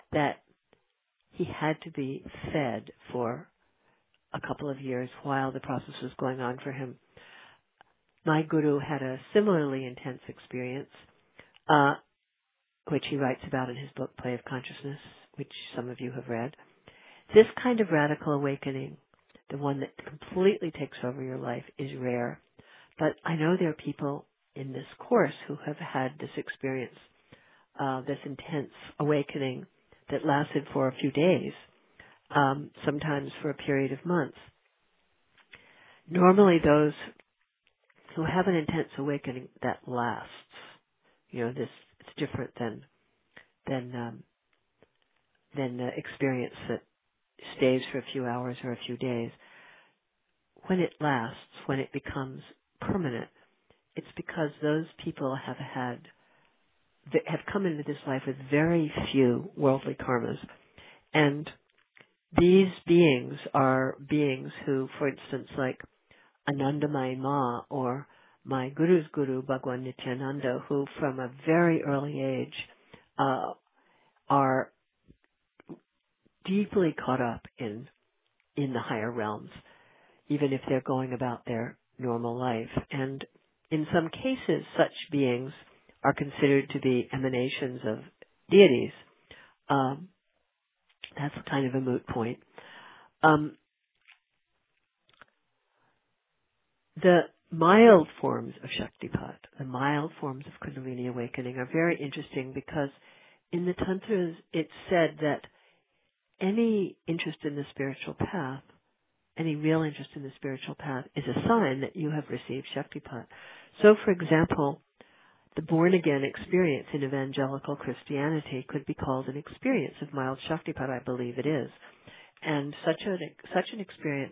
that he had to be fed for a couple of years while the process was going on for him. My guru had a similarly intense experience, uh, which he writes about in his book, Play of Consciousness, which some of you have read. This kind of radical awakening, the one that completely takes over your life, is rare. But I know there are people in this course who have had this experience, uh, this intense awakening that lasted for a few days, um, sometimes for a period of months. Normally those who have an intense awakening that lasts, you know, this, it's different than, than, um, than the experience that stays for a few hours or a few days. When it lasts, when it becomes permanent, it's because those people have had, have come into this life with very few worldly karmas. And these beings are beings who, for instance, like Anandamayi Ma or my guru's guru, Bhagwan Nityananda, who from a very early age uh, are deeply caught up in in the higher realms, even if they're going about their normal life. And in some cases, such beings are considered to be emanations of deities. Um, that's kind of a moot point. Um, the mild forms of Shaktipat, the mild forms of Kundalini awakening, are very interesting because in the Tantras it's said that any interest in the spiritual path, any real interest in the spiritual path, is a sign that you have received Shaktipat. So, for example, the born-again experience in evangelical Christianity could be called an experience of mild Shaktipat. I believe it is. And such an, such an experience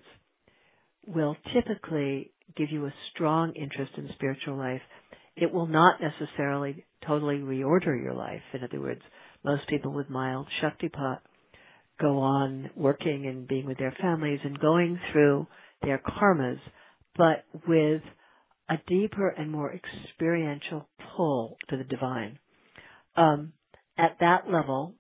will typically give you a strong interest in spiritual life. It will not necessarily totally reorder your life. In other words, most people with mild Shaktipat go on working and being with their families and going through their karmas, but with a deeper and more experiential pull to the divine. Um, at that level,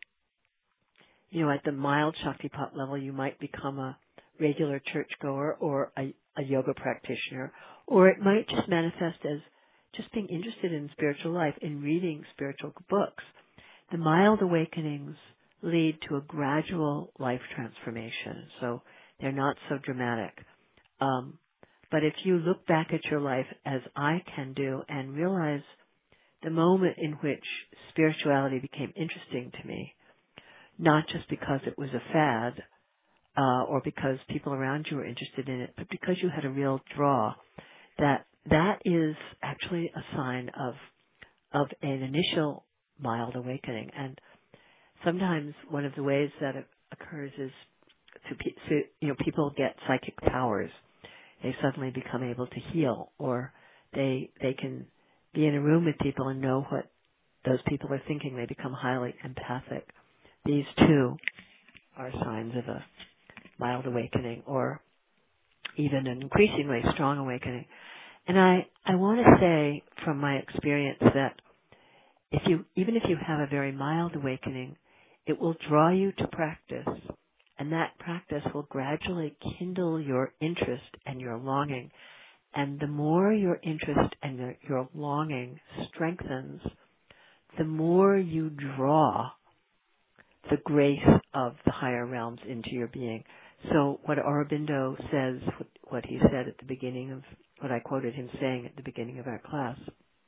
you know, at the mild Shaktipat level, you might become a regular churchgoer or a, a yoga practitioner, or it might just manifest as just being interested in spiritual life, in reading spiritual books. The mild awakenings lead to a gradual life transformation, so they're not so dramatic. Um, but if you look back at your life, as I can do, and realize the moment in which spirituality became interesting to me, not just because it was a fad, uh, or because people around you were interested in it, but because you had a real draw, that that is actually a sign of of an initial mild awakening. And sometimes one of the ways that it occurs is to, to you know, people get psychic powers. They suddenly become able to heal, or they they can be in a room with people and know what those people are thinking. They become highly empathic. These too are signs of a mild awakening, or even an increasingly strong awakening. And I, I want to say from my experience that if you, even if you have a very mild awakening, it will draw you to practice, and that practice will gradually kindle your interest and your longing. And the more your interest and your, your longing strengthens, the more you draw the grace of the higher realms into your being. So what Aurobindo says, what he said at the beginning of, what I quoted him saying at the beginning of our class,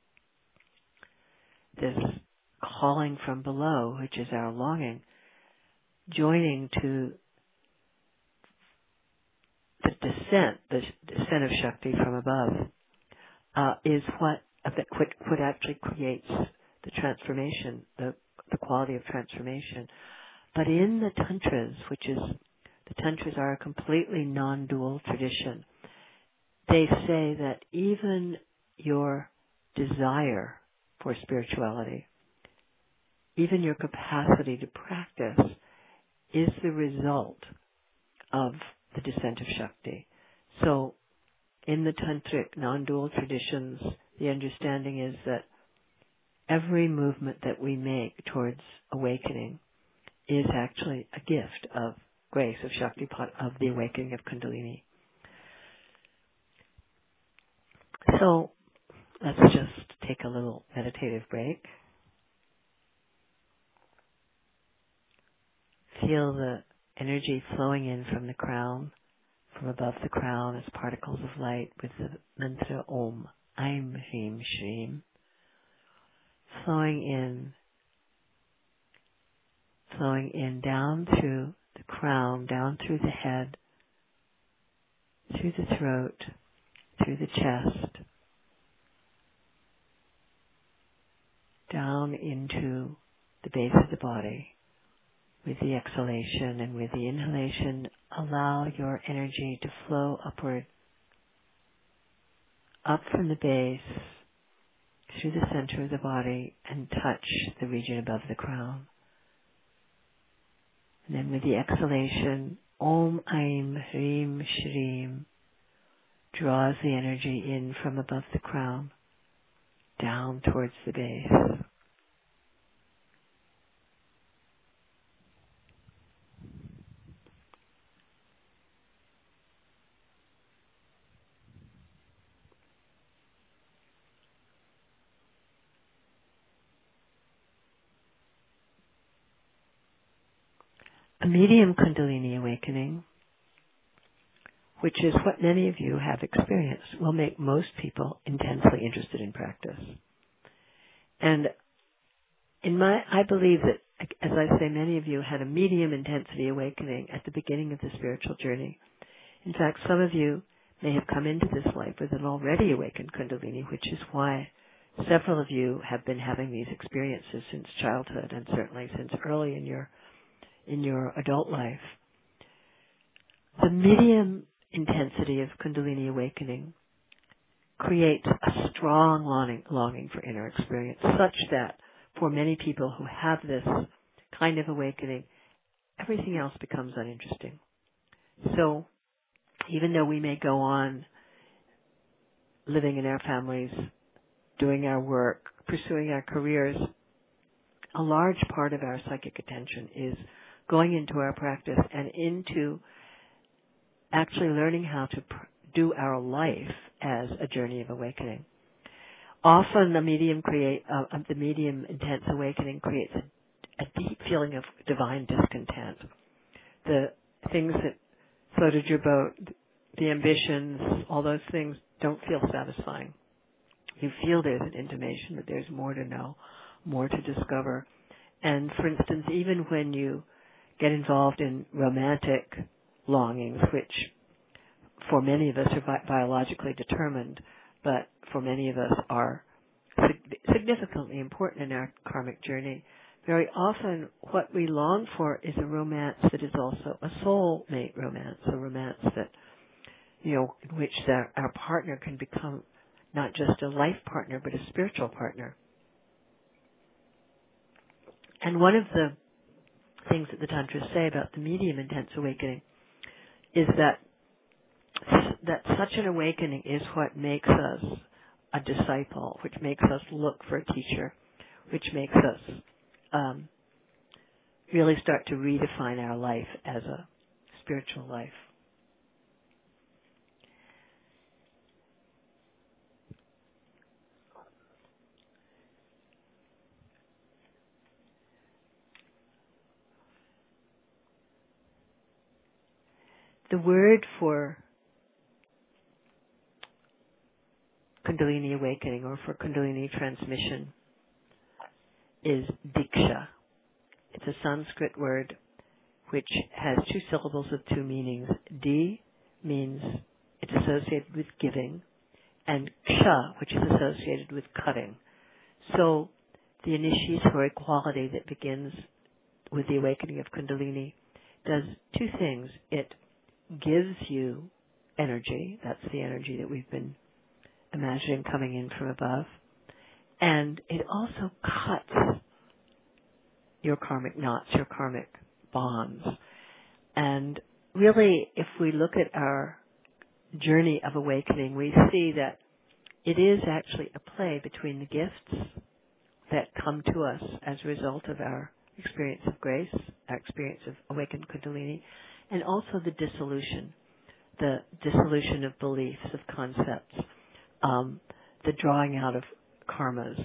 this calling from below, which is our longing, joining to the descent, the descent of Shakti from above, uh, is what, what what actually creates the transformation, the the quality of transformation. But in the Tantras, which is, the Tantras are a completely non-dual tradition, they say that even your desire for spirituality, even your capacity to practice, is the result of the descent of Shakti. So in the Tantric non-dual traditions, the understanding is that every movement that we make towards awakening is actually a gift of grace, of Shaktipat, of the awakening of Kundalini. So let's just take a little meditative break. Feel the energy flowing in from the crown, from above the crown as particles of light with the mantra Om, Aim, Hrim, Shrim, flowing in, flowing in down through the crown, down through the head, through the throat, through the chest, down into the base of the body. With the exhalation and with the inhalation, allow your energy to flow upward, up from the base, through the center of the body, and touch the region above the crown. And then with the exhalation, Om Aim Hrim Shrim draws the energy in from above the crown, down towards the base. A medium Kundalini awakening, which is what many of you have experienced, will make most people intensely interested in practice. And in my, I believe that, as I say, many of you had a medium intensity awakening at the beginning of the spiritual journey. In fact, some of you may have come into this life with an already awakened Kundalini, which is why several of you have been having these experiences since childhood and certainly since early in your in your adult life. The medium intensity of Kundalini awakening creates a strong longing, longing for inner experience, such that for many people who have this kind of awakening, everything else becomes uninteresting. So even though we may go on living in our families, doing our work, pursuing our careers, a large part of our psychic attention is going into our practice and into actually learning how to pr- do our life as a journey of awakening. Often the medium create uh, the medium intense awakening creates a, a deep feeling of divine discontent. The things that floated your boat, the ambitions, all those things don't feel satisfying. You feel there's an intimation that there's more to know, more to discover. And for instance, even when you get involved in romantic longings, which for many of us are bi- biologically determined, but for many of us are sig- significantly important in our karmic journey, very often what we long for is a romance that is also a soulmate romance, a romance that, you know, in which our, our partner can become not just a life partner, but a spiritual partner. And one of the things that the Tantras say about the medium intense awakening is that that such an awakening is what makes us a disciple, which makes us look for a teacher, which makes us um, really start to redefine our life as a spiritual life. The word for Kundalini awakening or for Kundalini transmission is Diksha. It's a Sanskrit word which has two syllables of two meanings. Di means it's associated with giving, and Ksha, which is associated with cutting. So the initiatory quality that begins with the awakening of Kundalini does two things. It gives you energy. That's the energy that we've been imagining coming in from above. And it also cuts your karmic knots, your karmic bonds. And really, if we look at our journey of awakening, we see that it is actually a play between the gifts that come to us as a result of our experience of grace, our experience of awakened Kundalini, and also the dissolution, the dissolution of beliefs, of concepts, um, the drawing out of karmas.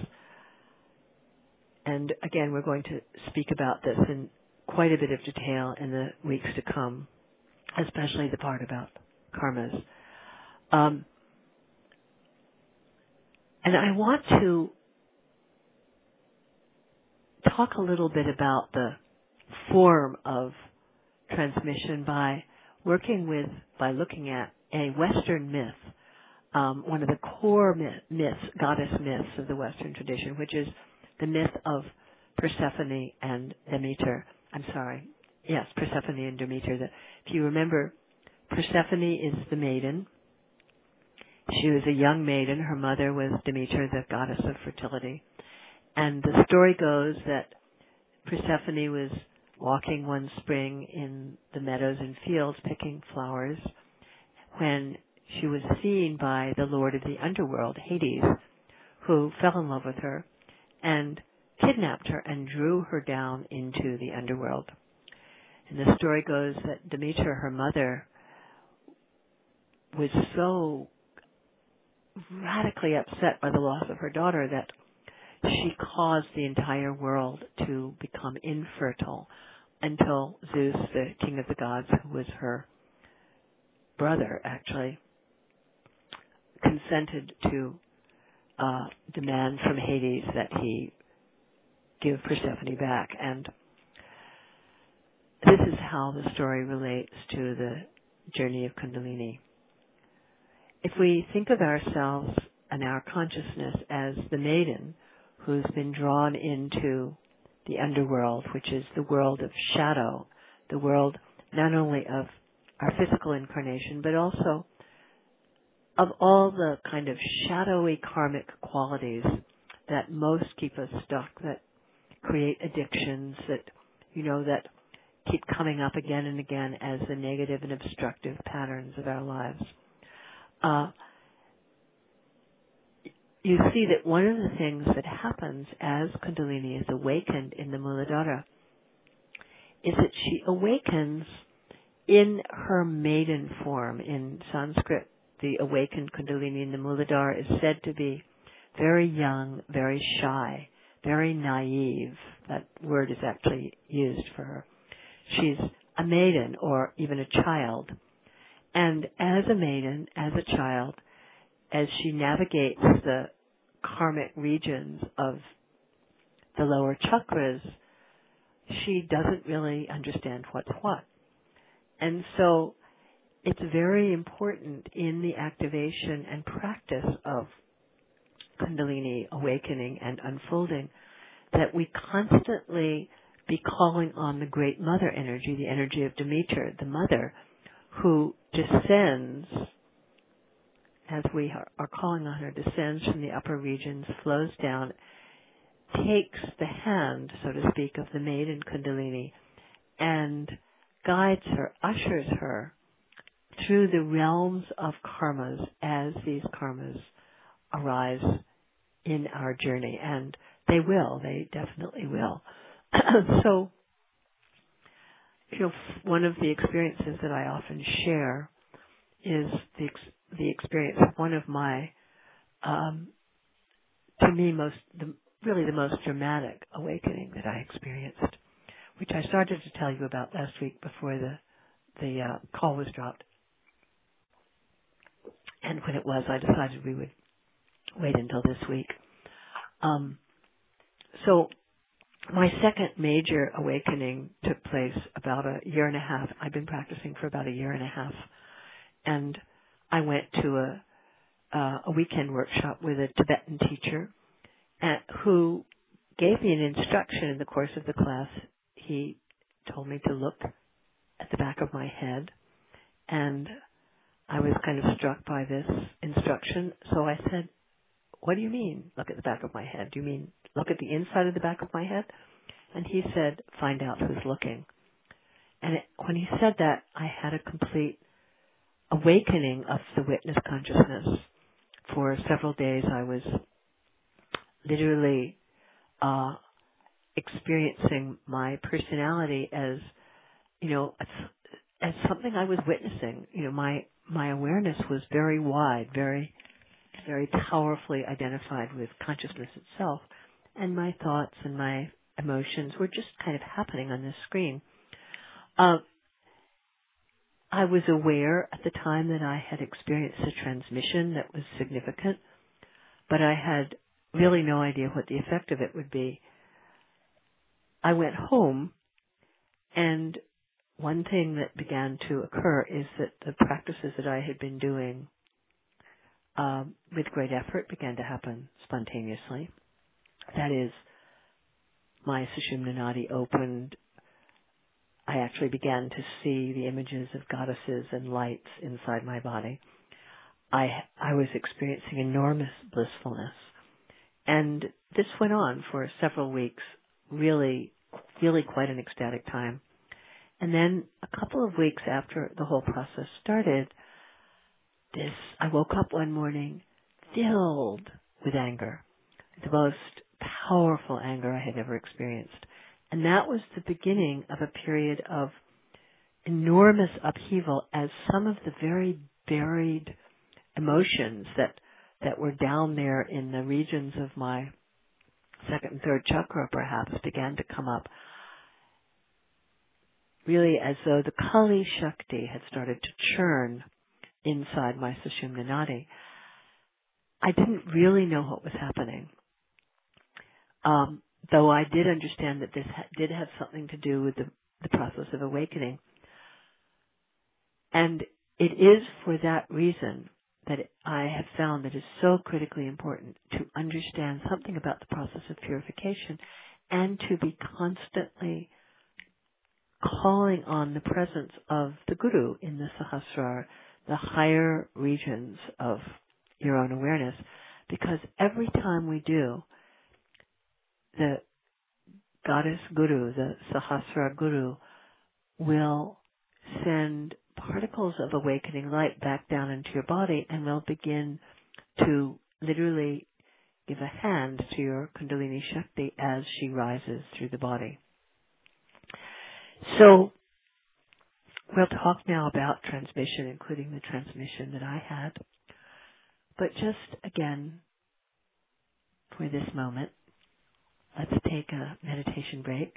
And again, we're going to speak about this in quite a bit of detail in the weeks to come, especially the part about karmas. Um, and I want to talk a little bit about the form of transmission by working with, by looking at a Western myth, um, one of the core myth, myths, goddess myths of the Western tradition, which is the myth of Persephone and Demeter. I'm sorry. Yes, Persephone and Demeter. The, if you remember, Persephone is the maiden. She was a young maiden. Her mother was Demeter, the goddess of fertility. And the story goes that Persephone was walking one spring in the meadows and fields picking flowers when she was seen by the lord of the underworld, Hades, who fell in love with her and kidnapped her and drew her down into the underworld. And the story goes that Demeter, her mother, was so radically upset by the loss of her daughter that she caused the entire world to become infertile until Zeus, the king of the gods, who was her brother actually, consented to uh, demand from Hades that he give Persephone back. And this is how the story relates to the journey of Kundalini. If we think of ourselves and our consciousness as the maiden who's been drawn into the underworld, which is the world of shadow, the world not only of our physical incarnation, but also of all the kind of shadowy karmic qualities that most keep us stuck, that create addictions, that, you know, that keep coming up again and again as the negative and obstructive patterns of our lives. Uh, you see that one of the things that happens as Kundalini is awakened in the Muladhara is that she awakens in her maiden form. In Sanskrit, the awakened Kundalini in the Muladhara is said to be very young, very shy, very naive. That word is actually used for her. She's a maiden or even a child. And as a maiden, as a child, as she navigates the karmic regions of the lower chakras, she doesn't really understand what's what. And so it's very important in the activation and practice of Kundalini awakening and unfolding that we constantly be calling on the great mother energy, the energy of Demeter, the mother, who descends, as we are calling on her, descends from the upper regions, flows down, takes the hand, so to speak, of the maiden Kundalini and guides her, ushers her through the realms of karmas as these karmas arise in our journey. And they will, they definitely will. So, you know, one of the experiences that I often share is the ex- the experience of one of my, um, to me, most the, really the most dramatic awakening that I experienced, which I started to tell you about last week before the the uh, call was dropped. And when it was, I decided we would wait until this week. Um, so. My second major awakening took place about a year and a half. I've been practicing for about a year and a half. And I went to a, uh, a weekend workshop with a Tibetan teacher at, who gave me an instruction in the course of the class. He told me to look at the back of my head. And I was kind of struck by this instruction. So I said, "What do you mean, look at the back of my head? Do you mean look at the inside of the back of my head?" And he said, "Find out who's looking." And it, when he said that, I had a complete awakening of the witness consciousness. For several days, I was literally uh, experiencing my personality as, you know, as, as something I was witnessing. You know, my, my awareness was very wide, very, very powerfully identified with consciousness itself. And my thoughts and my emotions were just kind of happening on this screen. Uh, I was aware at the time that I had experienced a transmission that was significant, but I had really no idea what the effect of it would be. I went home, and one thing that began to occur is that the practices that I had been doing um, with great effort began to happen spontaneously. That is, my Sushumna Nadi opened. I actually began to see the images of goddesses and lights inside my body. I I was experiencing enormous blissfulness. And this went on for several weeks, really, really quite an ecstatic time. And then a couple of weeks after the whole process started, this, I woke up one morning filled with anger, the most powerful anger I had ever experienced. And that was the beginning of a period of enormous upheaval as some of the very buried emotions that that were down there in the regions of my second and third chakra perhaps began to come up. Really as though the Kali Shakti had started to churn inside my Sushumna Nadi. I didn't really know what was happening. Um, though I did understand that this ha- did have something to do with the, the process of awakening. And it is for that reason that I have found that it's so critically important to understand something about the process of purification and to be constantly calling on the presence of the Guru in the Sahasrara, the higher regions of your own awareness, because every time we do, the goddess Guru, the Sahasrara Guru, will send particles of awakening light back down into your body and will begin to literally give a hand to your Kundalini Shakti as she rises through the body. So we'll talk now about transmission, including the transmission that I had. But just again, for this moment, let's take a meditation break.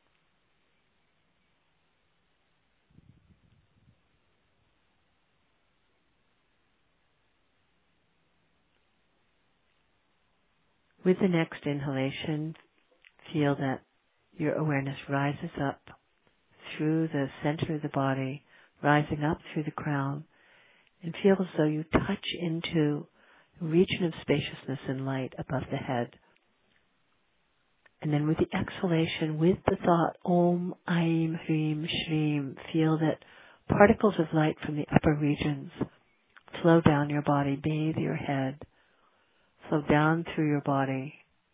With the next inhalation, feel that your awareness rises up through the center of the body, rising up through the crown, and feel as though you touch into a region of spaciousness and light above the head. And then with the exhalation, with the thought, Om, Aim, Hreem, Shreem, feel that particles of light from the upper regions flow down your body, bathe your head, flow down through your body,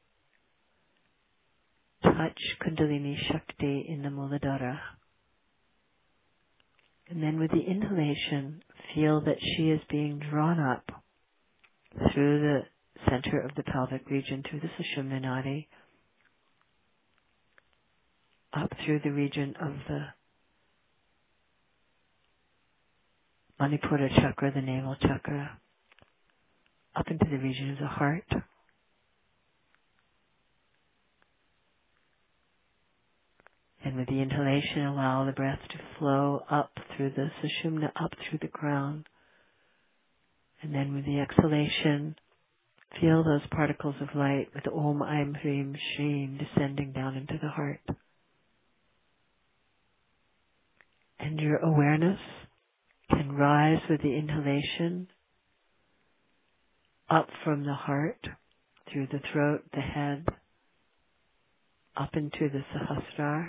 touch Kundalini Shakti in the Muladhara. And then with the inhalation, feel that she is being drawn up through the center of the pelvic region, through the Sushumna Nadi, up through the region of the Manipura chakra, the navel chakra, up into the region of the heart. And with the inhalation, allow the breath to flow up through the Sushumna, up through the crown. And then with the exhalation, feel those particles of light with Om, Aim, Hreem, Shreem descending down into the heart. And your awareness can rise with the inhalation up from the heart, through the throat, the head, up into the Sahasrara.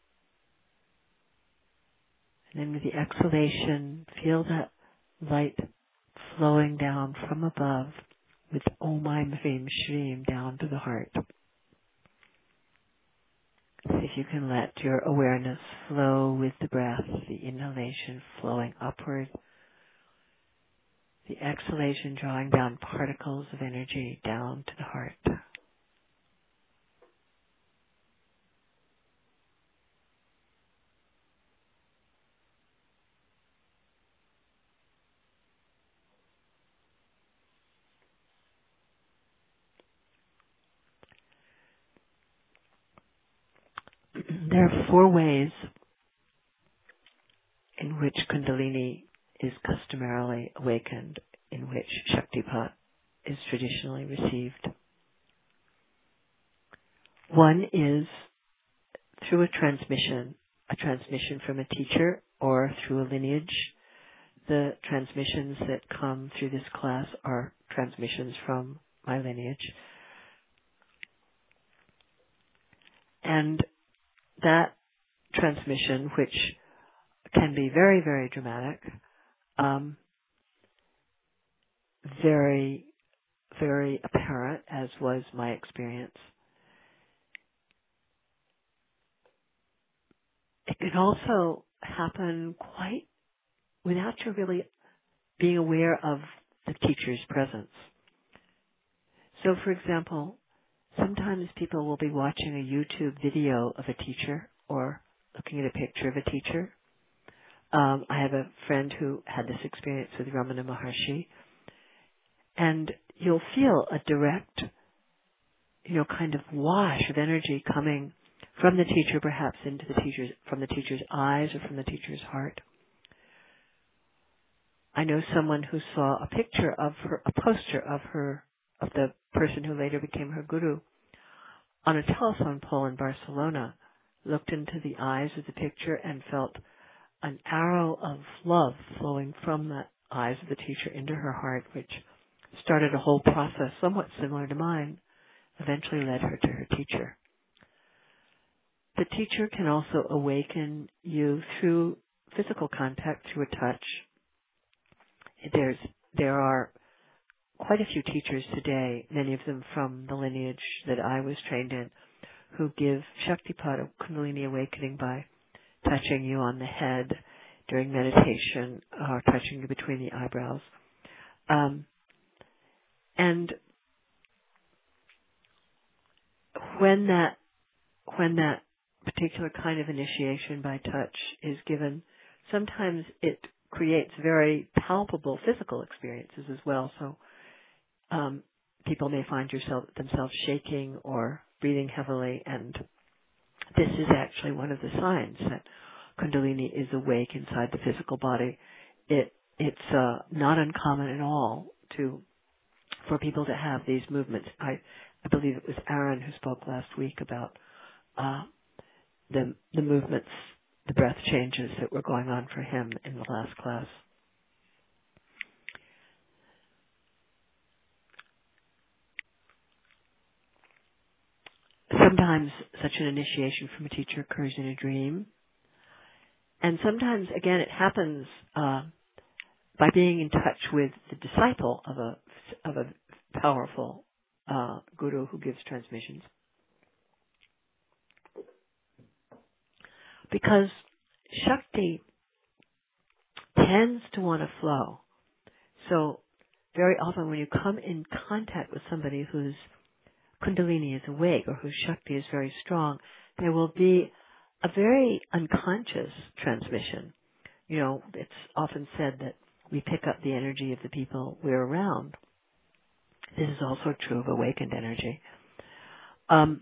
And then with the exhalation, feel that light flowing down from above with Om, Aim, Hreem, Shreem down to the heart. See if you can let your awareness flow with the breath, the inhalation flowing upward, the exhalation drawing down particles of energy down to the heart. there are four ways in which Kundalini is customarily awakened, in which Shaktipat is traditionally received. One is through a transmission, a transmission from a teacher or through a lineage. The transmissions that come through this class are transmissions from my lineage. And that transmission, which can be very, very dramatic, um, very, very apparent, as was my experience. It can also happen quite without you really being aware of the teacher's presence. So, for example, sometimes people will be watching a YouTube video of a teacher or looking at a picture of a teacher. Um, I have a friend who had this experience with Ramana Maharshi, and you'll feel a direct, you know, kind of wash of energy coming from the teacher, perhaps into the teacher's, from the teacher's eyes or from the teacher's heart. I know someone who saw a picture of her, a poster of her, of the person who later became her guru, on a telephone pole in Barcelona, looked into the eyes of the picture and felt an arrow of love flowing from the eyes of the teacher into her heart, which started a whole process somewhat similar to mine, eventually led her to her teacher. The teacher can also awaken you through physical contact, through a touch. There's, there are quite a few teachers today, many of them from the lineage that I was trained in, who give Shaktipat, a Kundalini awakening, by touching you on the head during meditation or touching you between the eyebrows. Um, and when that, when that particular kind of initiation by touch is given, sometimes it creates very palpable physical experiences as well. So um, people may find yourself, themselves shaking or breathing heavily, and this is actually one of the signs that Kundalini is awake inside the physical body. It it's uh, not uncommon at all to for people to have these movements. I I believe it was Aaron who spoke last week about uh, the the movements, the breath changes that were going on for him in the last class. Sometimes such an initiation from a teacher occurs in a dream. And sometimes, again, it happens uh, by being in touch with the disciple of a of a powerful uh, guru who gives transmissions. Because Shakti tends to want to flow. So very often when you come in contact with somebody whose Kundalini is awake or whose Shakti is very strong, there will be a very unconscious transmission. You know, it's often said that we pick up the energy of the people we're around. This is also true of awakened energy. Um,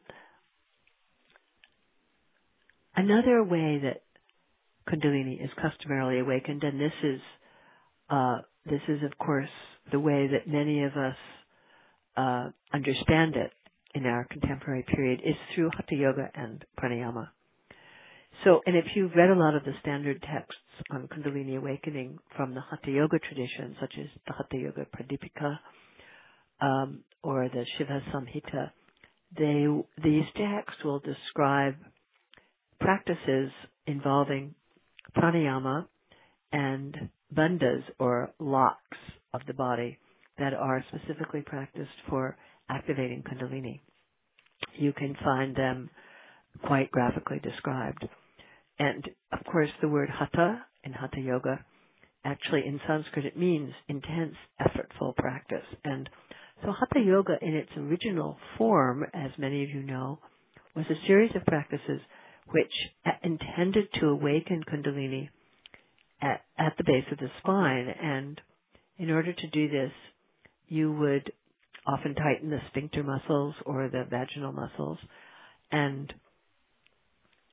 another way that Kundalini is customarily awakened, and this is, uh, this is of course the way that many of us uh, understand it in our contemporary period, is through Hatha Yoga and Pranayama. So, and if you've read a lot of the standard texts on Kundalini awakening from the Hatha Yoga tradition, such as the Hatha Yoga Pradipika um, or the Shiva Samhita, they these texts will describe practices involving pranayama and bandhas, or locks of the body, that are specifically practiced for activating Kundalini. You can find them quite graphically described. And, of course, the word Hatha in Hatha Yoga, actually in Sanskrit it means intense, effortful practice. And so Hatha Yoga in its original form, as many of you know, was a series of practices which intended to awaken Kundalini at, at the base of the spine. And in order to do this, you would often tighten the sphincter muscles or the vaginal muscles, and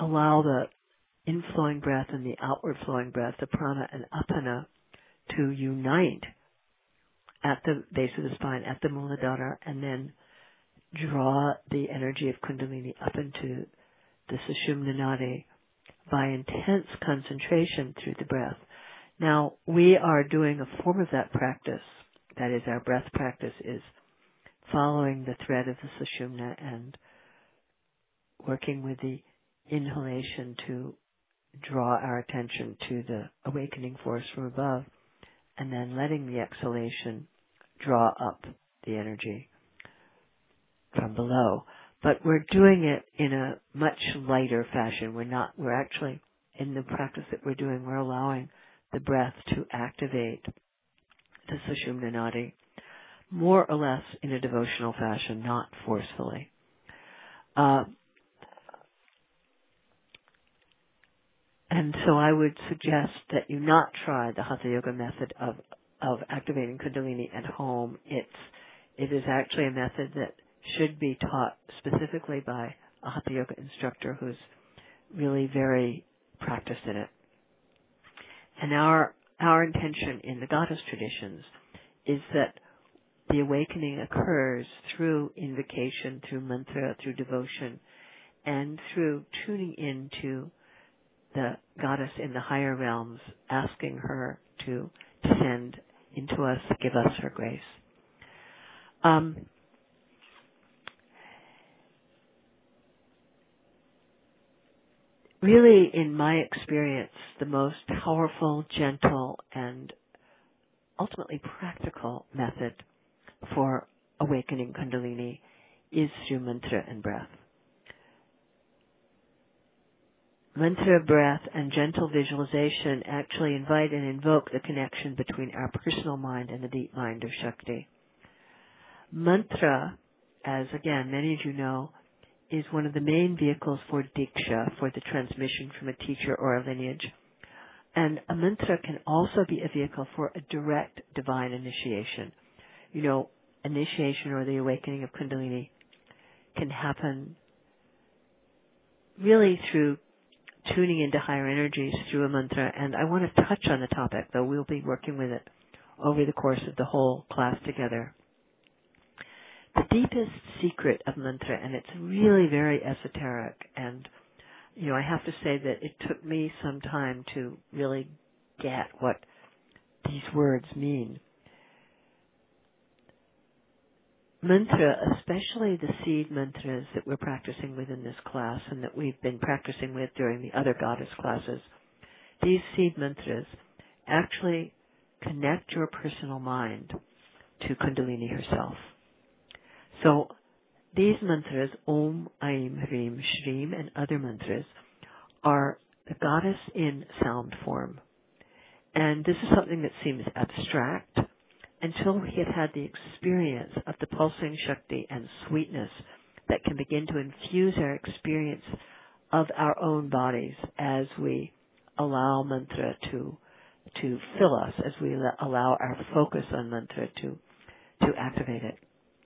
allow the inflowing breath and the outward flowing breath, the prana and apana, to unite at the base of the spine, at the Muladhara, and then draw the energy of Kundalini up into the Sushumna Nadi by intense concentration through the breath. Now, we are doing a form of that practice. That is, our breath practice is following the thread of the Sushumna and working with the inhalation to draw our attention to the awakening force from above, and then letting the exhalation draw up the energy from below. But we're doing it in a much lighter fashion. We're not, we're actually, in the practice that we're doing, we're allowing the breath to activate the Sushumna Nadi, more or less in a devotional fashion, not forcefully. Uh, and so I would suggest that you not try the Hatha Yoga method of, of activating Kundalini at home. It's, it is actually a method that should be taught specifically by a Hatha Yoga instructor who's really very practiced in it. And our our intention in the goddess traditions is that the awakening occurs through invocation, through mantra, through devotion, and through tuning into the goddess in the higher realms, asking her to descend into us, give us her grace. Um, Really, in my experience, the most powerful, gentle, and ultimately practical method for awakening Kundalini is through mantra and breath. Mantra, breath, and gentle visualization actually invite and invoke the connection between our personal mind and the deep mind of Shakti. Mantra, as again many of you know, is one of the main vehicles for Diksha, for the transmission from a teacher or a lineage. And a mantra can also be a vehicle for a direct divine initiation. You know, initiation or the awakening of Kundalini can happen really through tuning into higher energies through a mantra. And I want to touch on the topic, though we'll be working with it over the course of the whole class together. The deepest secret of mantra, and it's really very esoteric, and, you know, I have to say that it took me some time to really get what these words mean. Mantra, especially the seed mantras that we're practicing with in this class and that we've been practicing with during the other goddess classes, these seed mantras actually connect your personal mind to Kundalini herself. So these mantras, Om, Aim, Hrim, Shrim, and other mantras, are the goddess in sound form. And this is something that seems abstract until we have had the experience of the pulsing Shakti and sweetness that can begin to infuse our experience of our own bodies as we allow mantra to to fill us, as we allow our focus on mantra to to activate it.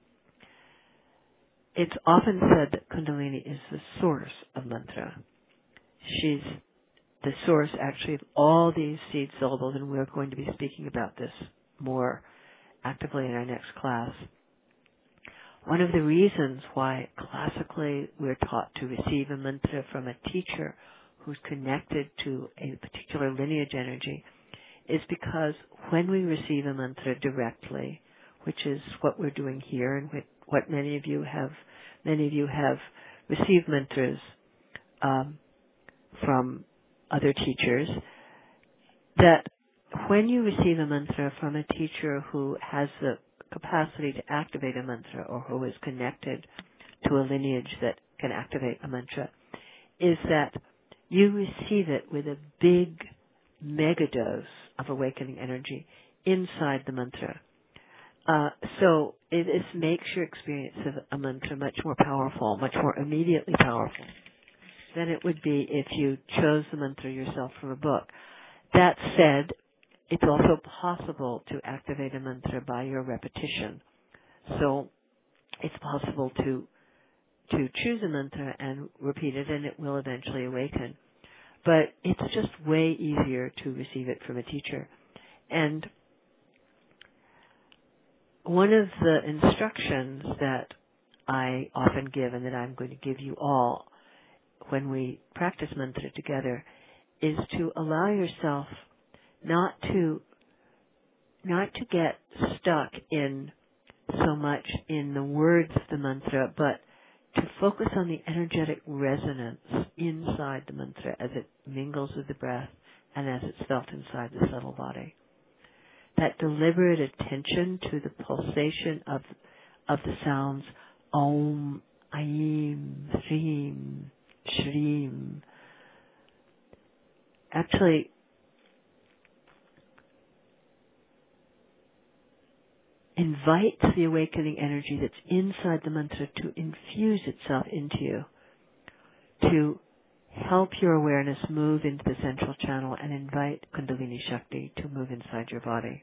It's often said that Kundalini is the source of mantra. She's the source, actually, of all these seed syllables, and we're going to be speaking about this more actively in our next class. One of the reasons why classically we're taught to receive a mantra from a teacher who's connected to a particular lineage energy is because when we receive a mantra directly, which is what we're doing here and what many of you have, many of you have received mantras um, from other teachers, that when you receive a mantra from a teacher who has the capacity to activate a mantra or who is connected to a lineage that can activate a mantra, is that you receive it with a big megadose of awakening energy inside the mantra. Uh, so it is, makes your experience of a mantra much more powerful, much more immediately powerful than it would be if you chose the mantra yourself from a book. That said, it's also possible to activate a mantra by your repetition. So it's possible to to choose a mantra and repeat it, and it will eventually awaken. But it's just way easier to receive it from a teacher. And one of the instructions that I often give, and that I'm going to give you all when we practice mantra together, is to allow yourself not to not to get stuck in so much in the words of the mantra, but to focus on the energetic resonance inside the mantra as it mingles with the breath and as it's felt inside the subtle body. That deliberate attention to the pulsation of of the sounds Om, Aim, Hrim, Shrim. Actually, invites the awakening energy that's inside the mantra to infuse itself into you, to help your awareness move into the central channel and invite Kundalini Shakti to move inside your body.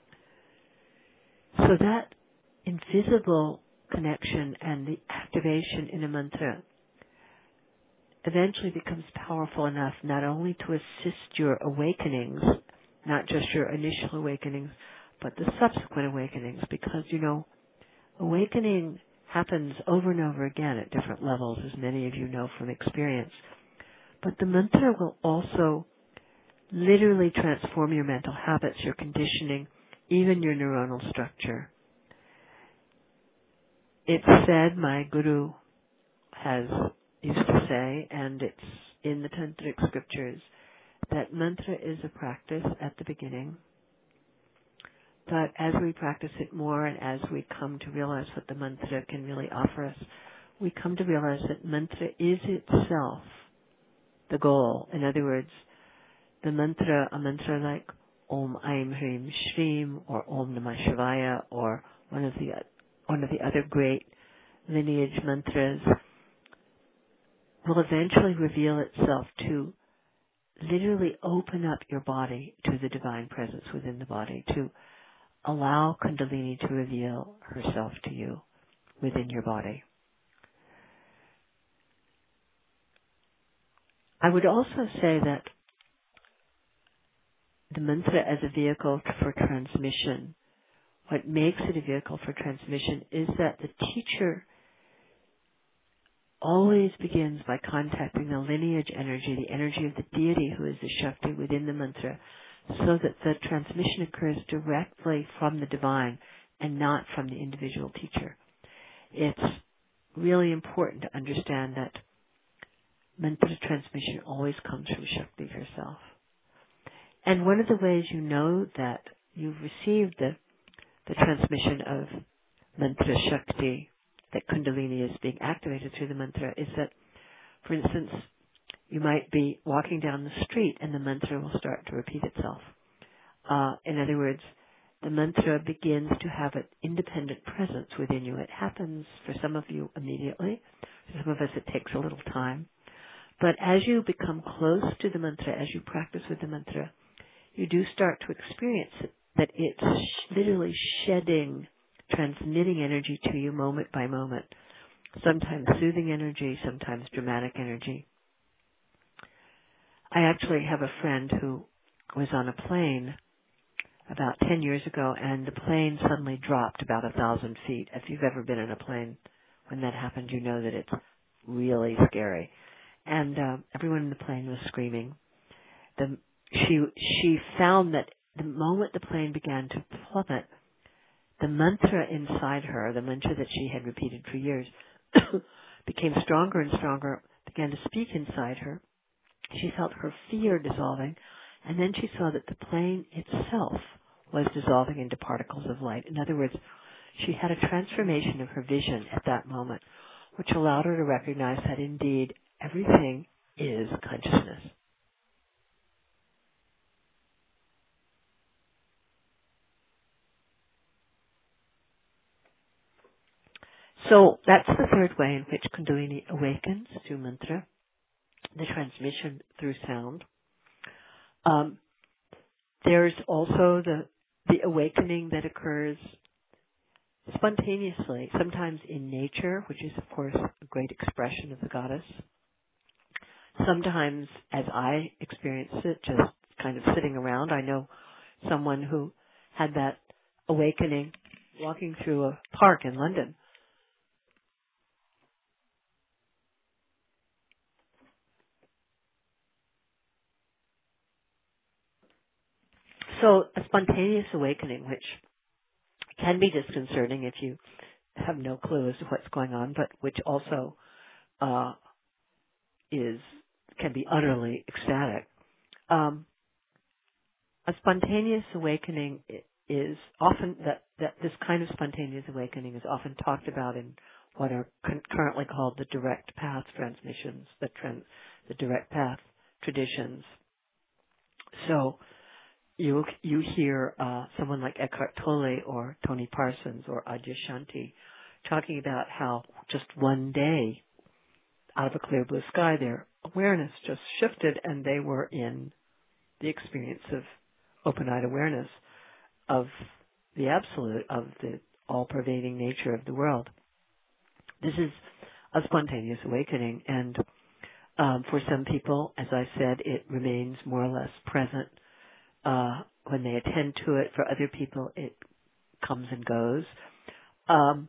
So that invisible connection and the activation in a mantra eventually becomes powerful enough not only to assist your awakenings, not just your initial awakenings, but the subsequent awakenings, because, you know, awakening happens over and over again at different levels, as many of you know from experience. But the mantra will also literally transform your mental habits, your conditioning, even your neuronal structure. It's said, my guru has used to say, and it's in the tantric scriptures, that mantra is a practice at the beginning. But as we practice it more and as we come to realize what the mantra can really offer us, we come to realize that mantra is itself the goal. In other words, the mantra, a mantra like Om Aim Hrim Shrim or Om Namah Shivaya or one of the one of the other great lineage mantras, will eventually reveal itself to literally open up your body to the divine presence within the body, to allow Kundalini to reveal herself to you within your body. I would also say that the mantra as a vehicle for transmission, what makes it a vehicle for transmission is that the teacher always begins by contacting the lineage energy, the energy of the deity who is the Shakti within the mantra, so that the transmission occurs directly from the divine and not from the individual teacher. It's really important to understand that mantra transmission always comes from Shakti herself. And one of the ways you know that you've received the, the transmission of mantra Shakti, that Kundalini is being activated through the mantra, is that, for instance, you might be walking down the street and the mantra will start to repeat itself. Uh, in other words, the mantra begins to have an independent presence within you. It happens for some of you immediately. For some of us it takes a little time. But as you become close to the mantra, as you practice with the mantra, you do start to experience it, that it's sh- literally shedding, transmitting energy to you moment by moment. Sometimes soothing energy, sometimes dramatic energy. I actually have a friend who was on a plane about ten years ago, and the plane suddenly dropped about a thousand feet. If you've ever been in a plane, when that happened, you know that it's really scary. And uh, everyone in the plane was screaming. The, she she found that the moment the plane began to plummet, the mantra inside her, the mantra that she had repeated for years, became stronger and stronger, began to speak inside her. She felt her fear dissolving, and then she saw that the plane itself was dissolving into particles of light. In other words, she had a transformation of her vision at that moment, which allowed her to recognize that indeed everything is consciousness. So that's the third way in which Kundalini awakens through mantra, the transmission through sound. Um, there's also the the awakening that occurs spontaneously, sometimes in nature, which is of course a great expression of the goddess. Sometimes, as I experienced it, just kind of sitting around. I know someone who had that awakening walking through a park in London. So a spontaneous awakening, which can be disconcerting if you have no clue as to what's going on, but which also uh, is can be utterly ecstatic. Um, a spontaneous awakening is often that, that this kind of spontaneous awakening is often talked about in what are con- currently called the direct path transmissions, the tran- the direct path traditions. So you you hear uh, someone like Eckhart Tolle or Tony Parsons or Adyashanti talking about how just one day out of a clear blue sky their awareness just shifted and they were in the experience of open-eyed awareness of the absolute, of the all-pervading nature of the world. This is a spontaneous awakening, and um, for some people, as I said, it remains more or less present uh, when they attend to it. For other people, it comes and goes. Um,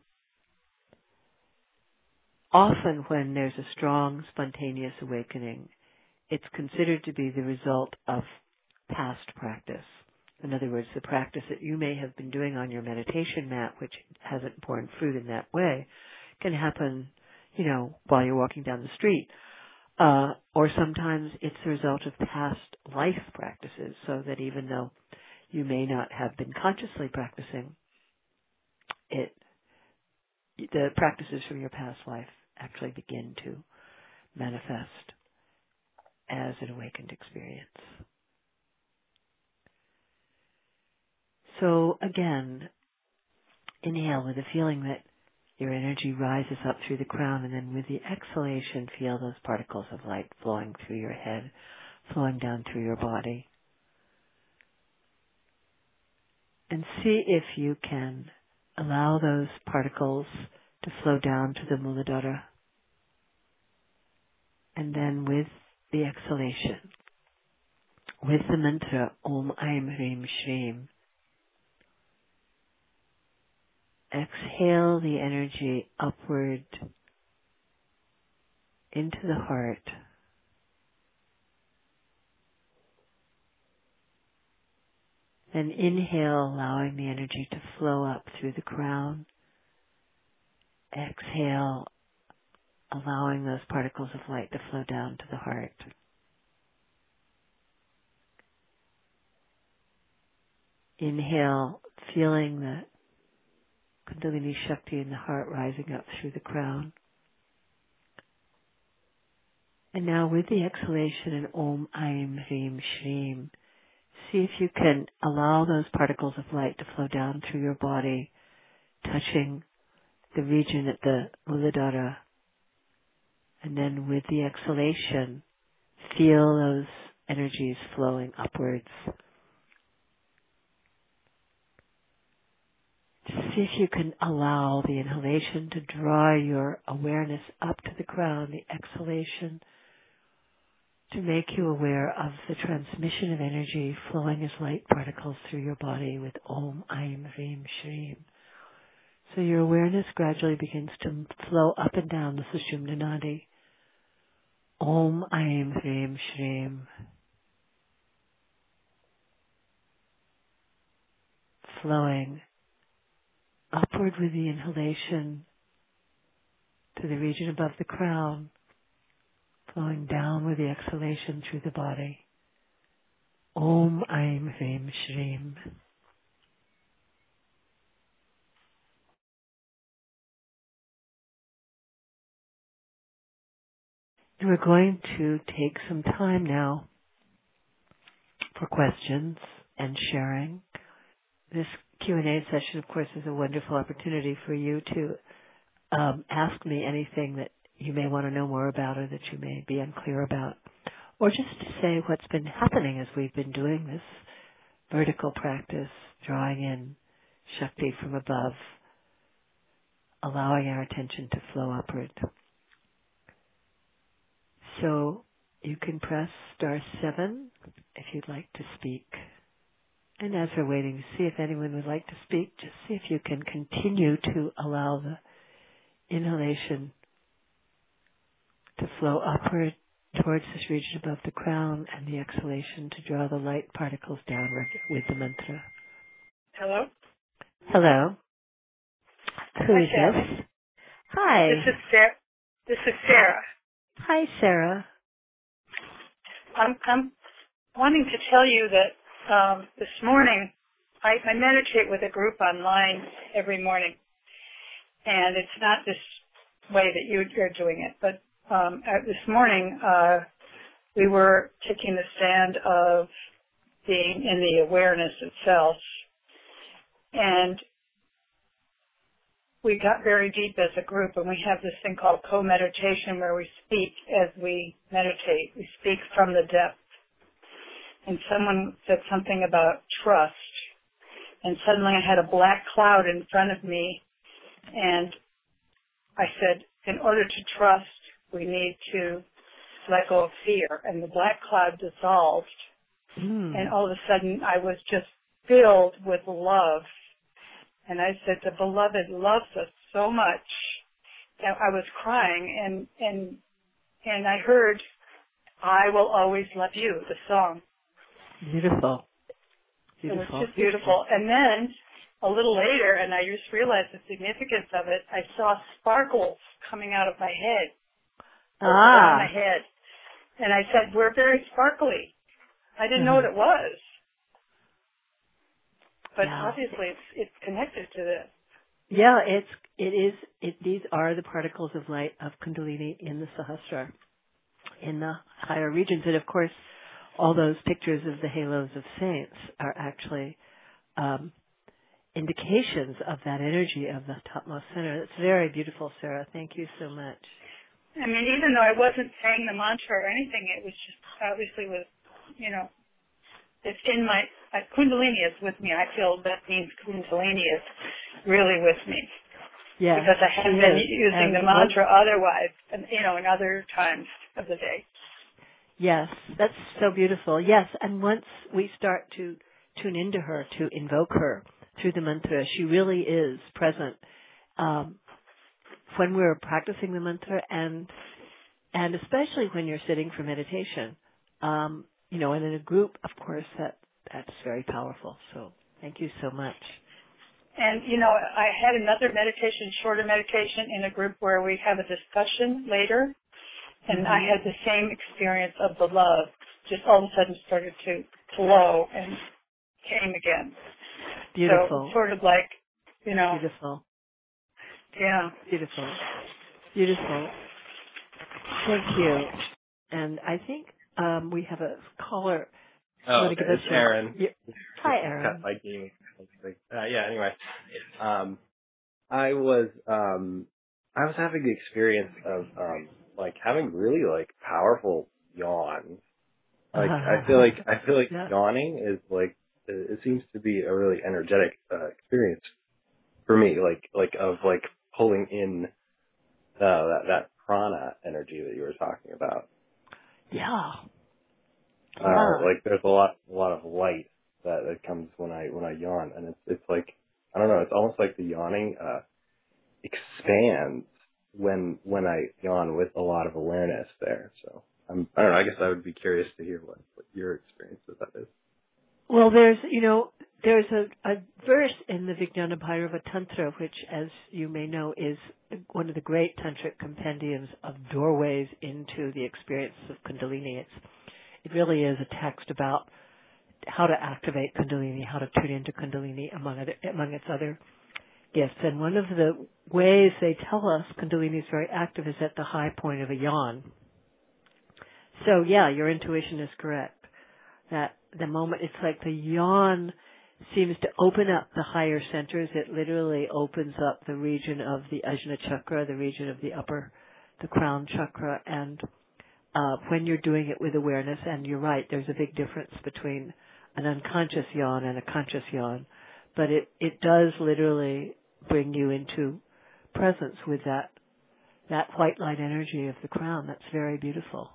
often when there's a strong spontaneous awakening, it's considered to be the result of past practice. In other words, the practice that you may have been doing on your meditation mat, which hasn't borne fruit in that way, can happen, you know, while you're walking down the street. Uh, or sometimes it's the result of past life practices, so that even though you may not have been consciously practicing, it, the practices from your past life actually begin to manifest as an awakened experience. So again, inhale with a feeling that your energy rises up through the crown, and then with the exhalation, feel those particles of light flowing through your head, flowing down through your body. And see if you can allow those particles to flow down to the Muladhara. And then with the exhalation, with the mantra Om Aim Hrim Shrim, exhale the energy upward into the heart. Then inhale, allowing the energy to flow up through the crown. Exhale, allowing those particles of light to flow down to the heart. Inhale, feeling the Kundalini Shakti in the heart rising up through the crown. And now with the exhalation in Om Aim Hrim Shrim, see if you can allow those particles of light to flow down through your body, touching the region at the Muladhara. And then with the exhalation, feel those energies flowing upwards. See if you can allow the inhalation to draw your awareness up to the crown, the exhalation to make you aware of the transmission of energy flowing as light particles through your body with Om Aim Hrim Shrim. So your awareness gradually begins to flow up and down the Sushumna Nadi. Om Aim Hrim Shrim. Flowing upward with the inhalation to the region above the crown, flowing down with the exhalation through the body. Om Aim Hrim Shrim. We're going to take some time now for questions and sharing. This Q and A session, of course, is a wonderful opportunity for you to um, ask me anything that you may want to know more about or that you may be unclear about, or just to say what's been happening as we've been doing this vertical practice, drawing in Shakti from above allowing our attention to flow upward. So you can press star seven if you'd like to speak. And as we're waiting to see if anyone would like to speak, just see if you can continue to allow the inhalation to flow upward towards this region above the crown, and the exhalation to draw the light particles downward with the mantra. Hello? Hello. Who Hi, is Sarah. this? Hi. This is Sarah. This is Sarah. Hi, Sarah. I'm, I'm wanting to tell you that um, this morning I, I meditate with a group online every morning, and it's not this way that you, you're doing it, but um, uh, this morning uh, we were taking the stand of being in the awareness itself, and we got very deep as a group, and we have this thing called co-meditation where we speak as we meditate. We speak from the depth. And someone said something about trust, and suddenly I had a black cloud in front of me, and I said, in order to trust, we need to let go of fear. And the black cloud dissolved, Mm. and all of a sudden I was just filled with love. And I said, the beloved loves us so much. And I was crying, and and and I heard, I Will Always Love You, the song. Beautiful. Beautiful. It was just beautiful. And then a little later, and I just realized the significance of it, I saw sparkles coming out of my head. Ah. Around my head. And I said, we're very sparkly. I didn't mm-hmm. know what it was. But yeah. obviously it's it's connected to this. Yeah, it's it is it these are the particles of light of Kundalini in the Sahasrara, in the higher regions. And of course all those pictures of the halos of saints are actually um, indications of that energy of the topmost center. It's very beautiful, Sarah. Thank you so much. I mean, even though I wasn't saying the mantra or anything, it was just obviously was, you know, it's in my, uh, Kundalini is with me. I feel that means Kundalini is really with me. Yeah. Because I haven't been using and the mantra otherwise, and, you know, in other times of the day. Yes, that's so beautiful. Yes, and once we start to tune into her, to invoke her through the mantra, she really is present um, when we're practicing the mantra, and and especially when you're sitting for meditation. Um, you know, and in a group, of course, that that's very powerful. So thank you so much. And, you know, I had another meditation, shorter meditation in a group where we have a discussion later. And mm-hmm. I had the same experience of the love, just all of a sudden started to flow and came again. Beautiful. So sort of like, you know. Beautiful. Yeah. Beautiful. Beautiful. Thank you. And I think um, we have a caller. Oh, okay. It's Aaron. Your... Hi, Aaron. Like, uh, yeah, anyway. Um, I was, um, I was having the experience of, um, like having really like powerful yawns. Like I feel like I feel like yeah. yawning is like it seems to be a really energetic uh, experience for me. Like like of like pulling in uh, that that prana energy that you were talking about. Yeah. Uh, yeah. Like there's a lot a lot of light that, that comes when I when I yawn, and it's it's like I don't know. It's almost like the yawning uh, expands when when I yawn with a lot of awareness there. So I'm, I don't know, I guess I would be curious to hear what, what your experience with that is. Well, there's, you know, there's a, a verse in the Vijnana Bhairava Tantra, which, as you may know, is one of the great tantric compendiums of doorways into the experience of Kundalini. It's, it really is a text about how to activate Kundalini, how to tune into Kundalini, among other, among its other gifts. And one of the ways they tell us Kundalini is very active is at the high point of a yawn. So yeah, your intuition is correct. That the moment it's like the yawn seems to open up the higher centers. It literally opens up the region of the Ajna chakra, the region of the upper, the crown chakra. And uh, when you're doing it with awareness, and you're right, there's a big difference between an unconscious yawn and a conscious yawn. But it, it does literally bring you into presence with that that white light energy of the crown. That's very beautiful.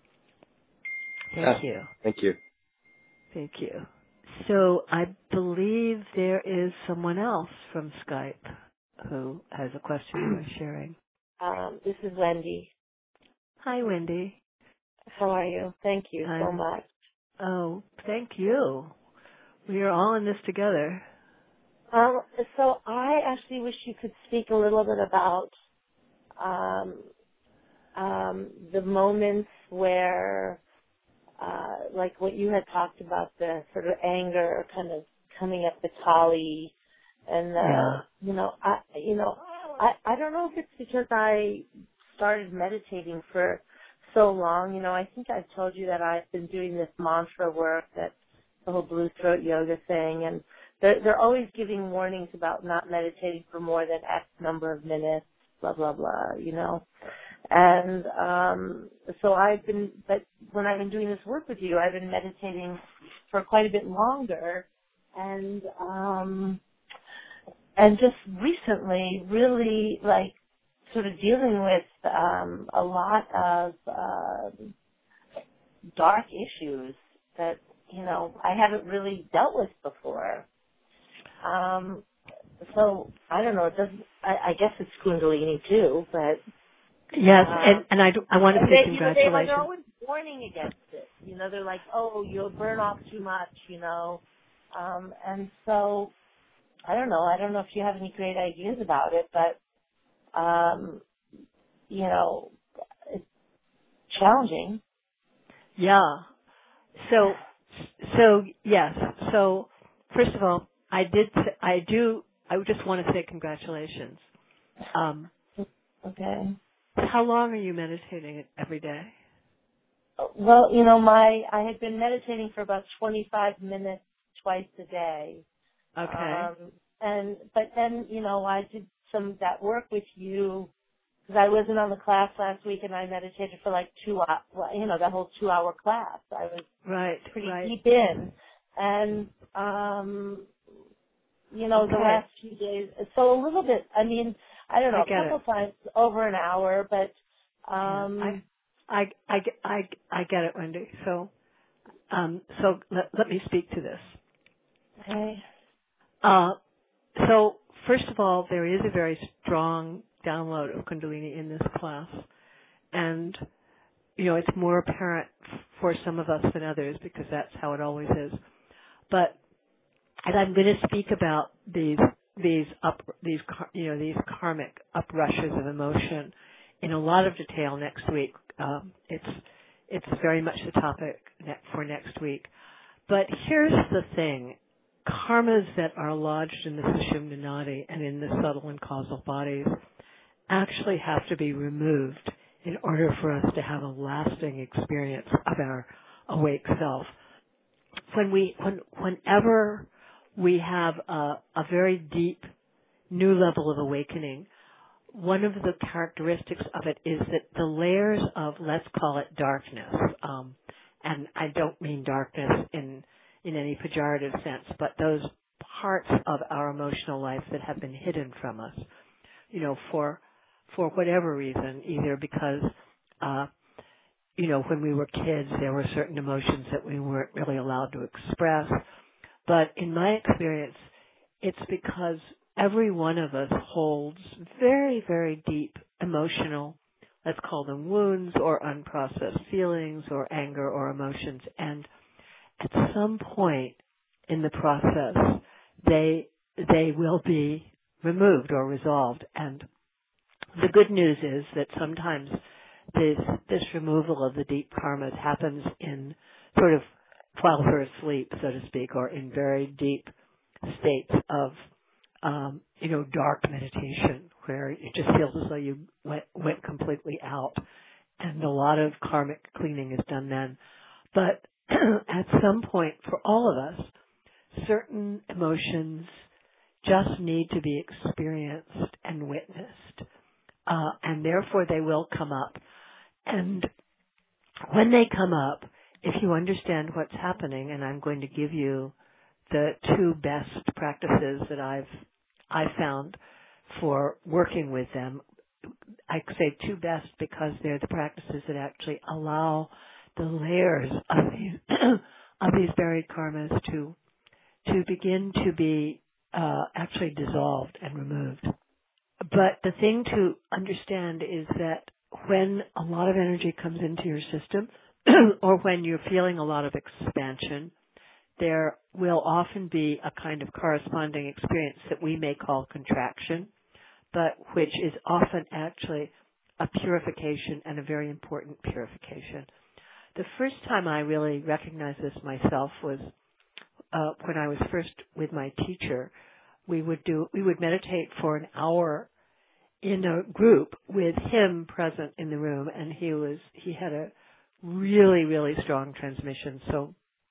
Thank Ah, you. Thank you. Thank you. So I believe there is someone else from Skype who has a question worth sharing. Um, this is Wendy. Hi, Wendy. How are you? Thank you so I'm, much. oh, thank you. We are all in this together. Um, so I actually wish you could speak a little bit about um, um, the moments where, uh, like what you had talked about, the sort of anger kind of coming up the Kali, and the, Yeah. you know, I, you know, I, I don't know if it's because I started meditating for so long. You know, I think I've told you that I've been doing this mantra work, that the whole blue throat yoga thing, and they're, they're always giving warnings about not meditating for more than X number of minutes, blah, blah, blah, you know. And um, so I've been, but when I've been doing this work with you, I've been meditating for quite a bit longer, and um, and just recently, really like sort of dealing with um, a lot of uh, dark issues that, you know, I haven't really dealt with before. Um, so I don't know. It doesn't. I, I guess it's Kundalini too, but Yes, um, and, and I, do, I want to and say they, you know, they, congratulations. they're always warning against it. You know, they're like, "Oh, you'll burn off too much," you know, um, and so I don't know. I don't know if you have any great ideas about it, but um, you know, it's challenging. Yeah. So, so yes. So, first of all, I did. I do. I just want to say congratulations. Um, Okay. how long are you meditating every day? Well, you know, my I had been meditating for about twenty-five minutes twice a day. Okay. Um, and but then, you know, I did some that work with you because I wasn't on the class last week, and I meditated for like two hours. Well, you know, that whole two-hour class. I was Right. pretty Right. deep in, and um, you know, Okay. the last few days. So a little bit. I mean, I don't know, I a get couple it. times over an hour, but Yeah. um, I, I, I, get- I, I get it, Wendy. So, um, so let, let me speak to this. okay. Uh, so first of all, there is a very strong download of Kundalini in this class, and you know it's more apparent for some of us than others because that's how it always is. But and I'm going to speak about these these up these kar- you know these karmic uprushes of emotion in a lot of detail next week. Um, it's it's very much the topic ne- for next week. But here's the thing. Karmas that are lodged in the Sushumna Nadi and in the subtle and causal bodies actually have to be removed in order for us to have a lasting experience of our awake self. When we, when, whenever we have a, a very deep new level of awakening, one of the characteristics of it is that the layers of, let's call it darkness, um, and I don't mean darkness in in any pejorative sense, but those parts of our emotional life that have been hidden from us, you know, for for whatever reason, either because, uh, you know, when we were kids, there were certain emotions that we weren't really allowed to express. But in my experience, it's because every one of us holds very, very deep emotional, let's call them wounds or unprocessed feelings or anger or emotions. And at some point in the process, they they will be removed or resolved. And the good news is that sometimes this this removal of the deep karmas happens in sort of while we're asleep, so to speak, or in very deep states of um, you know dark meditation, where it just feels as though you went went completely out, and a lot of karmic cleaning is done then. But at some point, for all of us, certain emotions just need to be experienced and witnessed, uh, and therefore they will come up. And when they come up, if you understand what's happening, and I'm going to give you the two best practices that I've I found for working with them. I say two best because they're the practices that actually allow the layers of these of these buried karmas to to begin to be uh, actually dissolved and removed. But the thing to understand is that when a lot of energy comes into your system, or when you're feeling a lot of expansion, there will often be a kind of corresponding experience that we may call contraction, but which is often actually a purification, and a very important purification. The first time I really recognized this myself was uh, when I was first with my teacher. We would do we would meditate for an hour in a group with him present in the room, and he was he had a really really strong transmission. So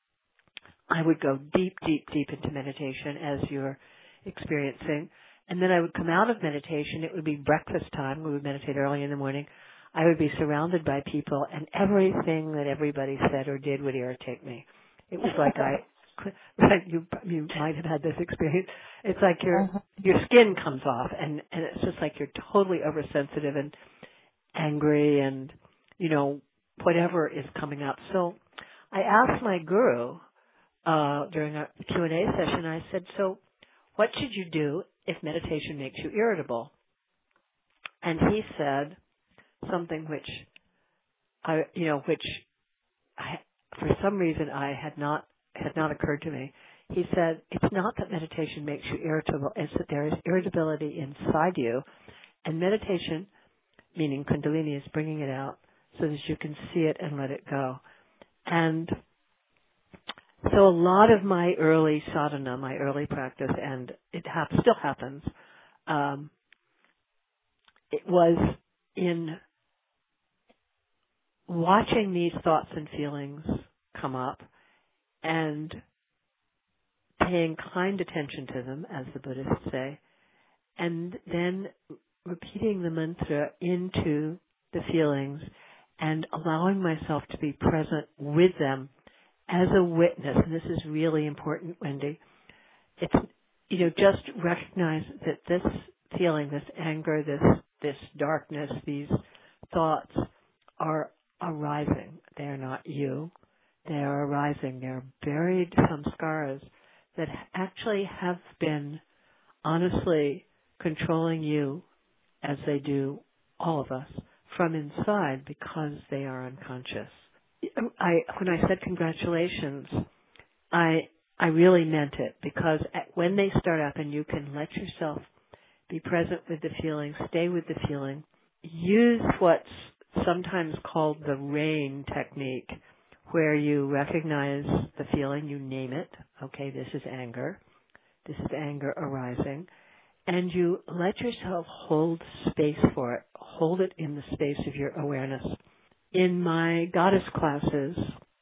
I would go deep, deep, deep into meditation as you're experiencing. And then I would come out of meditation. It would be breakfast time. We would meditate early in the morning. I would be surrounded by people, and everything that everybody said or did would irritate me. It was like I, you you might have had this experience. It's like your your skin comes off, and and it's just like you're totally oversensitive and angry, and you know whatever is coming up. So I asked my guru uh, during a Q and A session. I said, so what should you do if meditation makes you irritable? And he said something which I, you know, which I, for some reason I had not, had not occurred to me. He said, it's not that meditation makes you irritable, it's that there is irritability inside you, and meditation, meaning Kundalini, is bringing it out so that you can see it and let it go. And so a lot of my early sadhana, my early practice, and it hap- still happens, um, it was in watching these thoughts and feelings come up and paying kind attention to them, as the Buddhists say, and then repeating the mantra into the feelings and allowing myself to be present with them as a witness. And this is really important, Wendy. It's, you know, just recognize that this feeling, this anger, this this darkness, these thoughts are arising. They are not you. They are arising. They're buried samskaras that actually have been honestly controlling you, as they do all of us, from inside, because they are unconscious. I, when I said congratulations, I I really meant it, because at, when they start up and you can let yourself be present with the feeling, stay with the feeling, use what's sometimes called the RAIN technique, where you recognize the feeling, you name it. Okay, this is anger. This is anger arising. And you let yourself hold space for it. Hold it in the space of your awareness. In my goddess classes,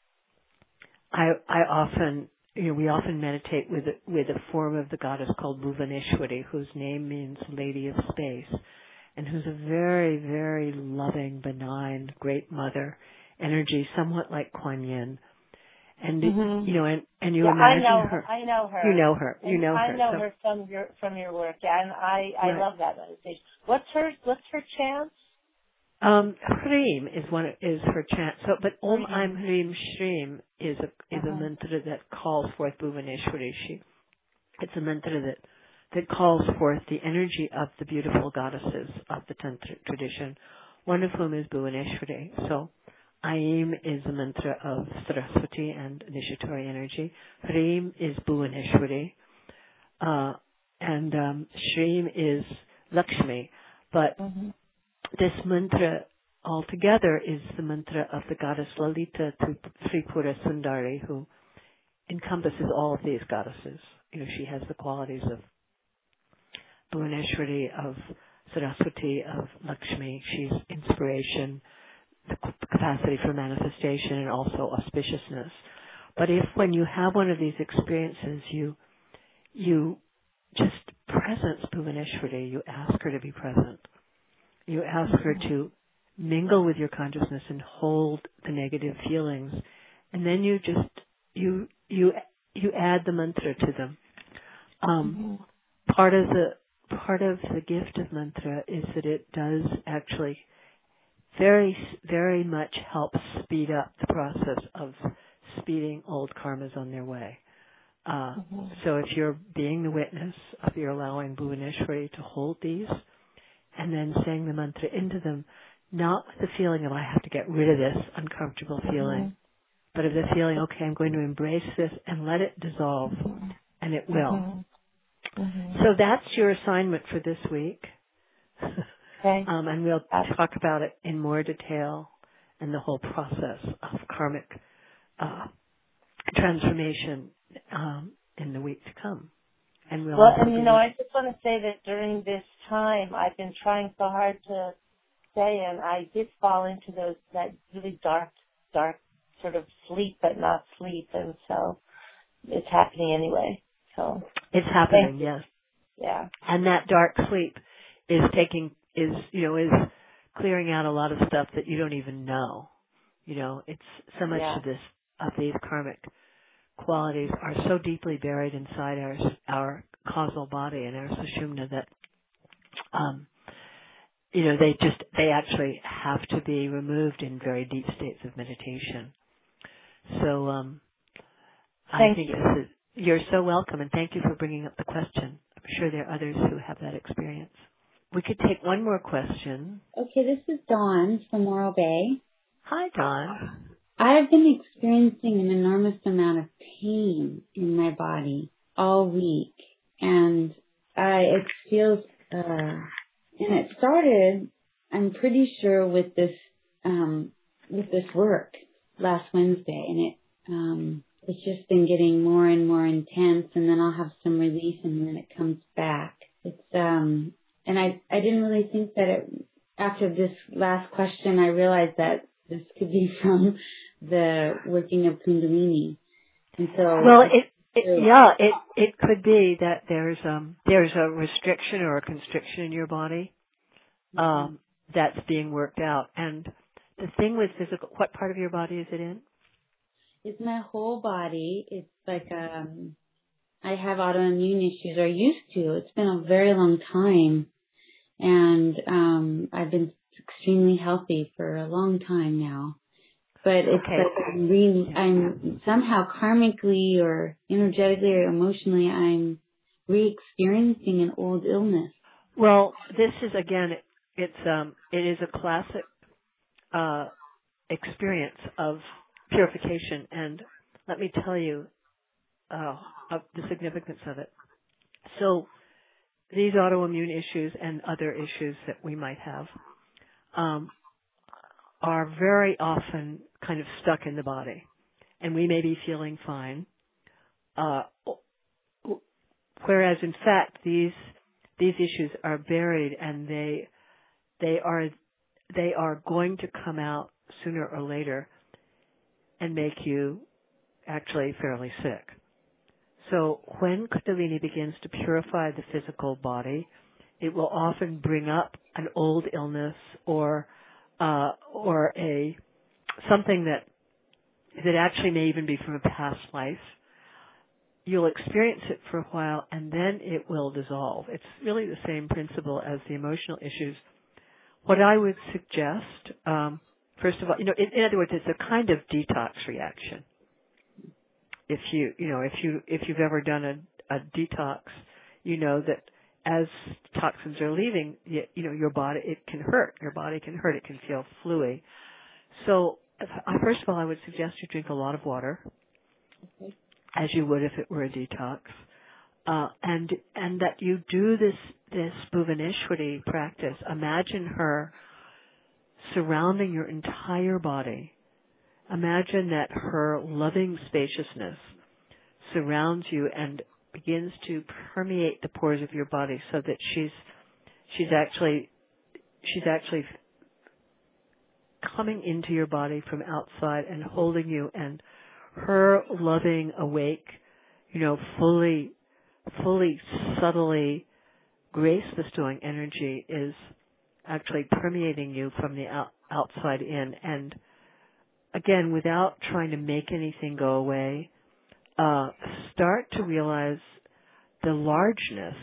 I, I often, you know, we often meditate with with a form of the goddess called Bhuvaneshwari, whose name means Lady of Space, and who's a very, very loving, benign, great mother energy, somewhat like Kuan Yin. And Mm-hmm. you know, and, and you yeah, imagine I know, her. I know her. You know her. You and know I her. know so. her from your from your work, yeah, and I I Right. love that meditation. What's her What's her chant? Um, Hreem is one is her chant. So, but Om Mm-hmm. Aim Hreem Shreem is a is Uh-huh. a mantra that calls forth Bhuvaneshwari. She, it's a mantra that that calls forth the energy of the beautiful goddesses of the Tantra tradition, one of whom is Bhuvaneshwari. So, Aim is a mantra of Saraswati and initiatory energy. Hreem is Bhuvaneshwari, uh, and um, Shreem is Lakshmi. But Mm-hmm. this mantra altogether is the mantra of the goddess Lalita Tripura Sundari, who encompasses all of these goddesses. You know, she has the qualities of Bhuvaneshwari, of Saraswati, of Lakshmi. She's inspiration, the capacity for manifestation, and also auspiciousness. But if when you have one of these experiences, you you just presence Bhuvaneshwari, you ask her to be present. You ask her to mingle with your consciousness and hold the negative feelings, and then you just you you you add the mantra to them. Um, Mm-hmm. part of the part of the gift of mantra is that it does actually very, very much help speed up the process of speeding old karmas on their way. Uh, mm-hmm. So if you're being the witness, if you're allowing Bhuvaneshwari to hold these, and then saying the mantra into them, not with the feeling of I have to get rid of this uncomfortable feeling, mm-hmm. but of the feeling, okay, I'm going to embrace this and let it dissolve, mm-hmm. and it will. Mm-hmm. Mm-hmm. So that's your assignment for this week. Okay. um, and we'll talk about it in more detail and the whole process of karmic uh, transformation um, in the week to come. And we'll well, and you know, I just want to say that during this time, I've been trying so hard to stay, and I did fall into those that really dark, dark sort of sleep, but not sleep, and so it's happening anyway. So it's happening, yes. Yeah. And that dark sleep is taking is you know is clearing out a lot of stuff that you don't even know. You know, it's so much yeah. of this of these karmic qualities are so deeply buried inside our our causal body and our sushumna that um you know they just they actually have to be removed in very deep states of meditation. So um thank I think you. this is you're so welcome, and thank you for bringing up the question. I'm sure there are others who have that experience. We could take one more question. Okay, this is Dawn from Morro Bay. Hi, Dawn. I've been experiencing an enormous amount of pain in my body all week, and I, it feels, uh, and it started, I'm pretty sure, with this, um, with this work last Wednesday, and it, um, it's just been getting more and more intense, and then I'll have some relief, and then it comes back. It's, um, and I, I didn't really think that it, after this last question, I realized that this could be from the working of Kundalini. And so, well, it, it yeah, it it could be that there's um there's a restriction or a constriction in your body um mm-hmm. that's being worked out. And the thing with physical, what part of your body is it in? It's my whole body. It's like um I have autoimmune issues, or used to. It's been a very long time, and um I've been extremely healthy for a long time now. But it's okay. like I'm, re- I'm somehow karmically or energetically or emotionally, I'm re-experiencing an old illness. Well, this is again, it, it's um, it is a classic uh, experience of purification, and let me tell you uh, of the significance of it. So, these autoimmune issues and other issues that we might have um, are very often kind of stuck in the body, and we may be feeling fine, uh, whereas in fact these these issues are buried, and they they are they are going to come out sooner or later and make you actually fairly sick. So when Kundalini begins to purify the physical body, it will often bring up an old illness or uh, or a something that that actually may even be from a past life. You'll experience it for a while, and then it will dissolve. It's really the same principle as the emotional issues. What I would suggest, um, first of all, you know, in, in other words, it's a kind of detox reaction. If you, you know, if you if you've ever done a, a detox, you know that as toxins are leaving, you, you know, your body, it can hurt. Your body can hurt. It can feel fluey. So, I, first of all, I would suggest you drink a lot of water, okay, as you would if it were a detox, uh, and and that you do this this Bhuvaneshwari practice. Imagine her surrounding your entire body. Imagine that her loving spaciousness surrounds you and begins to permeate the pores of your body, so that she's she's actually she's actually coming into your body from outside and holding you, and her loving, awake, you know, fully, fully, subtly grace bestowing energy is actually permeating you from the out, outside in. And again, without trying to make anything go away, uh, start to realize the largeness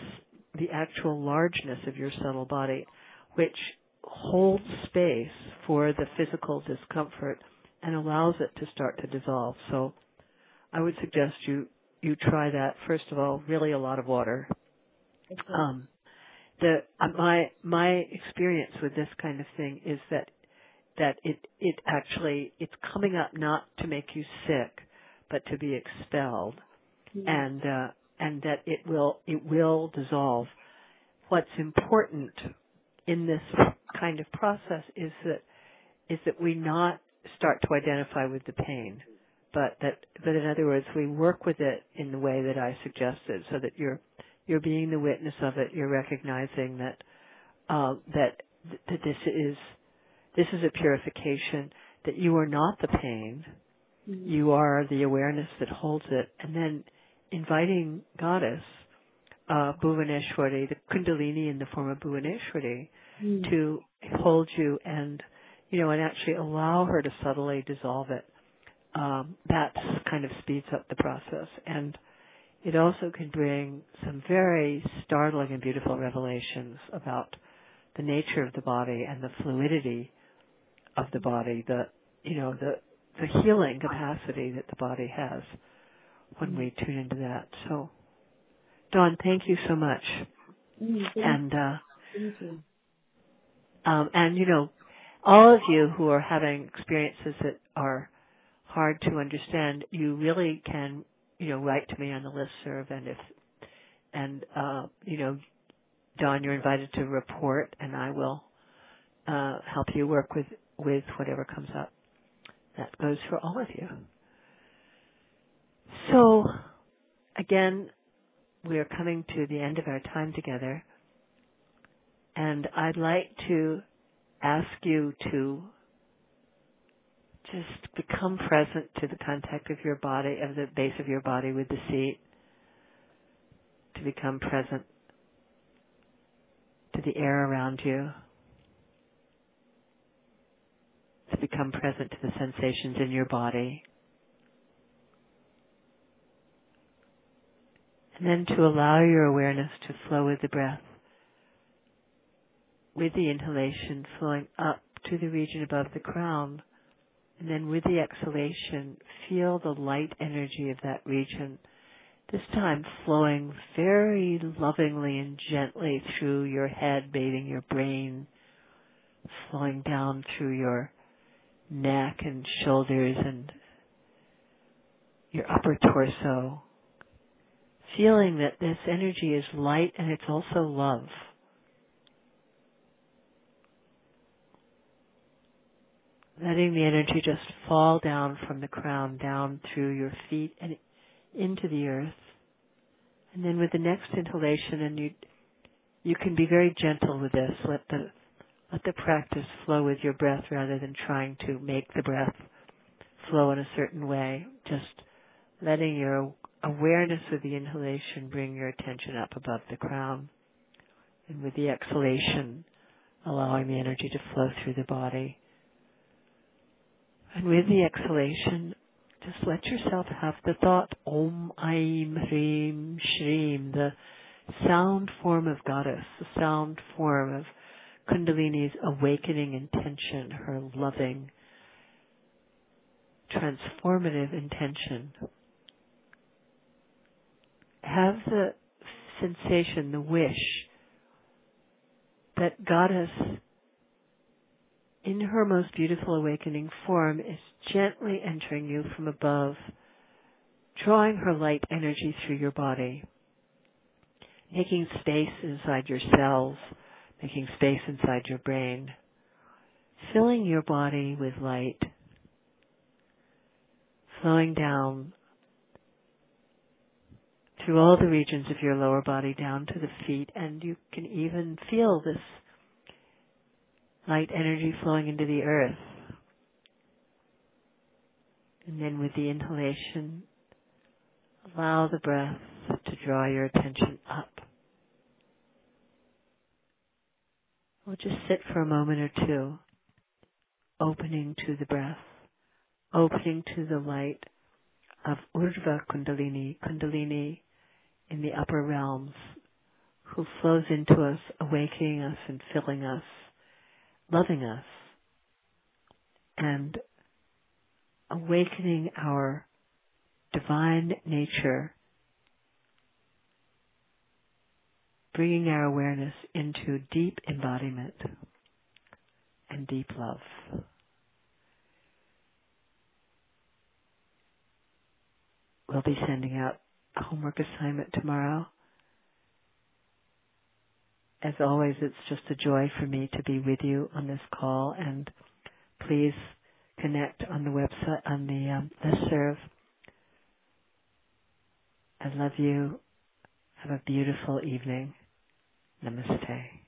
the actual largeness of your subtle body, which holds space for the physical discomfort and allows it to start to dissolve. So I would suggest you, you try that. First of all, really a lot of water. Okay. Um, the, uh, my, my experience with this kind of thing is that, that it, it actually, it's coming up not to make you sick, but to be expelled. Mm-hmm. And, uh, and that it will, it will dissolve. What's important in this kind of process is that, is that we not start to identify with the pain, but that, but in other words, we work with it in the way that I suggested, so that you're, you're being the witness of it. You're recognizing that, uh, that, that this is, this is a purification, that you are not the pain. Mm-hmm. You are the awareness that holds it, and then inviting Goddess, uh, Bhuvaneshwari, the Kundalini in the form of Bhuvaneshwari, mm. to hold you and, you know, and actually allow her to subtly dissolve it. Um, that kind of speeds up the process. And it also can bring some very startling and beautiful revelations about the nature of the body and the fluidity of the body, the, you know, the, the healing capacity that the body has when we tune into that. So, Dawn, thank you so much. Mm, thank and, uh, thank you. Um, and, you know, all of you who are having experiences that are hard to understand, you really can, you know, write to me on the listserv, and if, and, uh, you know, Dawn, you're invited to report, and I will, uh, help you work with, with whatever comes up. That goes for all of you. So, again, we are coming to the end of our time together, and I'd like to ask you to just become present to the contact of your body, of the base of your body with the seat, to become present to the air around you, to become present to the sensations in your body, and then to allow your awareness to flow with the breath, with the inhalation flowing up to the region above the crown, and then with the exhalation, feel the light energy of that region, this time flowing very lovingly and gently through your head, bathing your brain, flowing down through your neck and shoulders and your upper torso, feeling that this energy is light and it's also love. Letting the energy just fall down from the crown, down through your feet and into the earth. And then with the next inhalation, and you you can be very gentle with this. Let the let the practice flow with your breath rather than trying to make the breath flow in a certain way. Just letting your awareness of the inhalation bring your attention up above the crown. And with the exhalation, allowing the energy to flow through the body. And with the exhalation, just let yourself have the thought, Om, Aim, Hreem, Shreem, the sound form of Goddess, the sound form of Kundalini's awakening intention, her loving, transformative intention. Have the sensation, the wish, that Goddess, in her most beautiful awakening form, is gently entering you from above, drawing her light energy through your body, making space inside your cells, making space inside your brain, filling your body with light, flowing down through all the regions of your lower body down to the feet, and you can even feel this light energy flowing into the earth. And then with the inhalation, allow the breath to draw your attention up. We'll just sit for a moment or two, opening to the breath, opening to the light of Urdhva Kundalini, Kundalini in the upper realms, who flows into us, awakening us and filling us, loving us, and awakening our divine nature, bringing our awareness into deep embodiment and deep love. We'll be sending out a homework assignment tomorrow. As always, it's just a joy for me to be with you on this call, and please connect on the website, on the um, listserv. I love you. Have a beautiful evening. Namaste.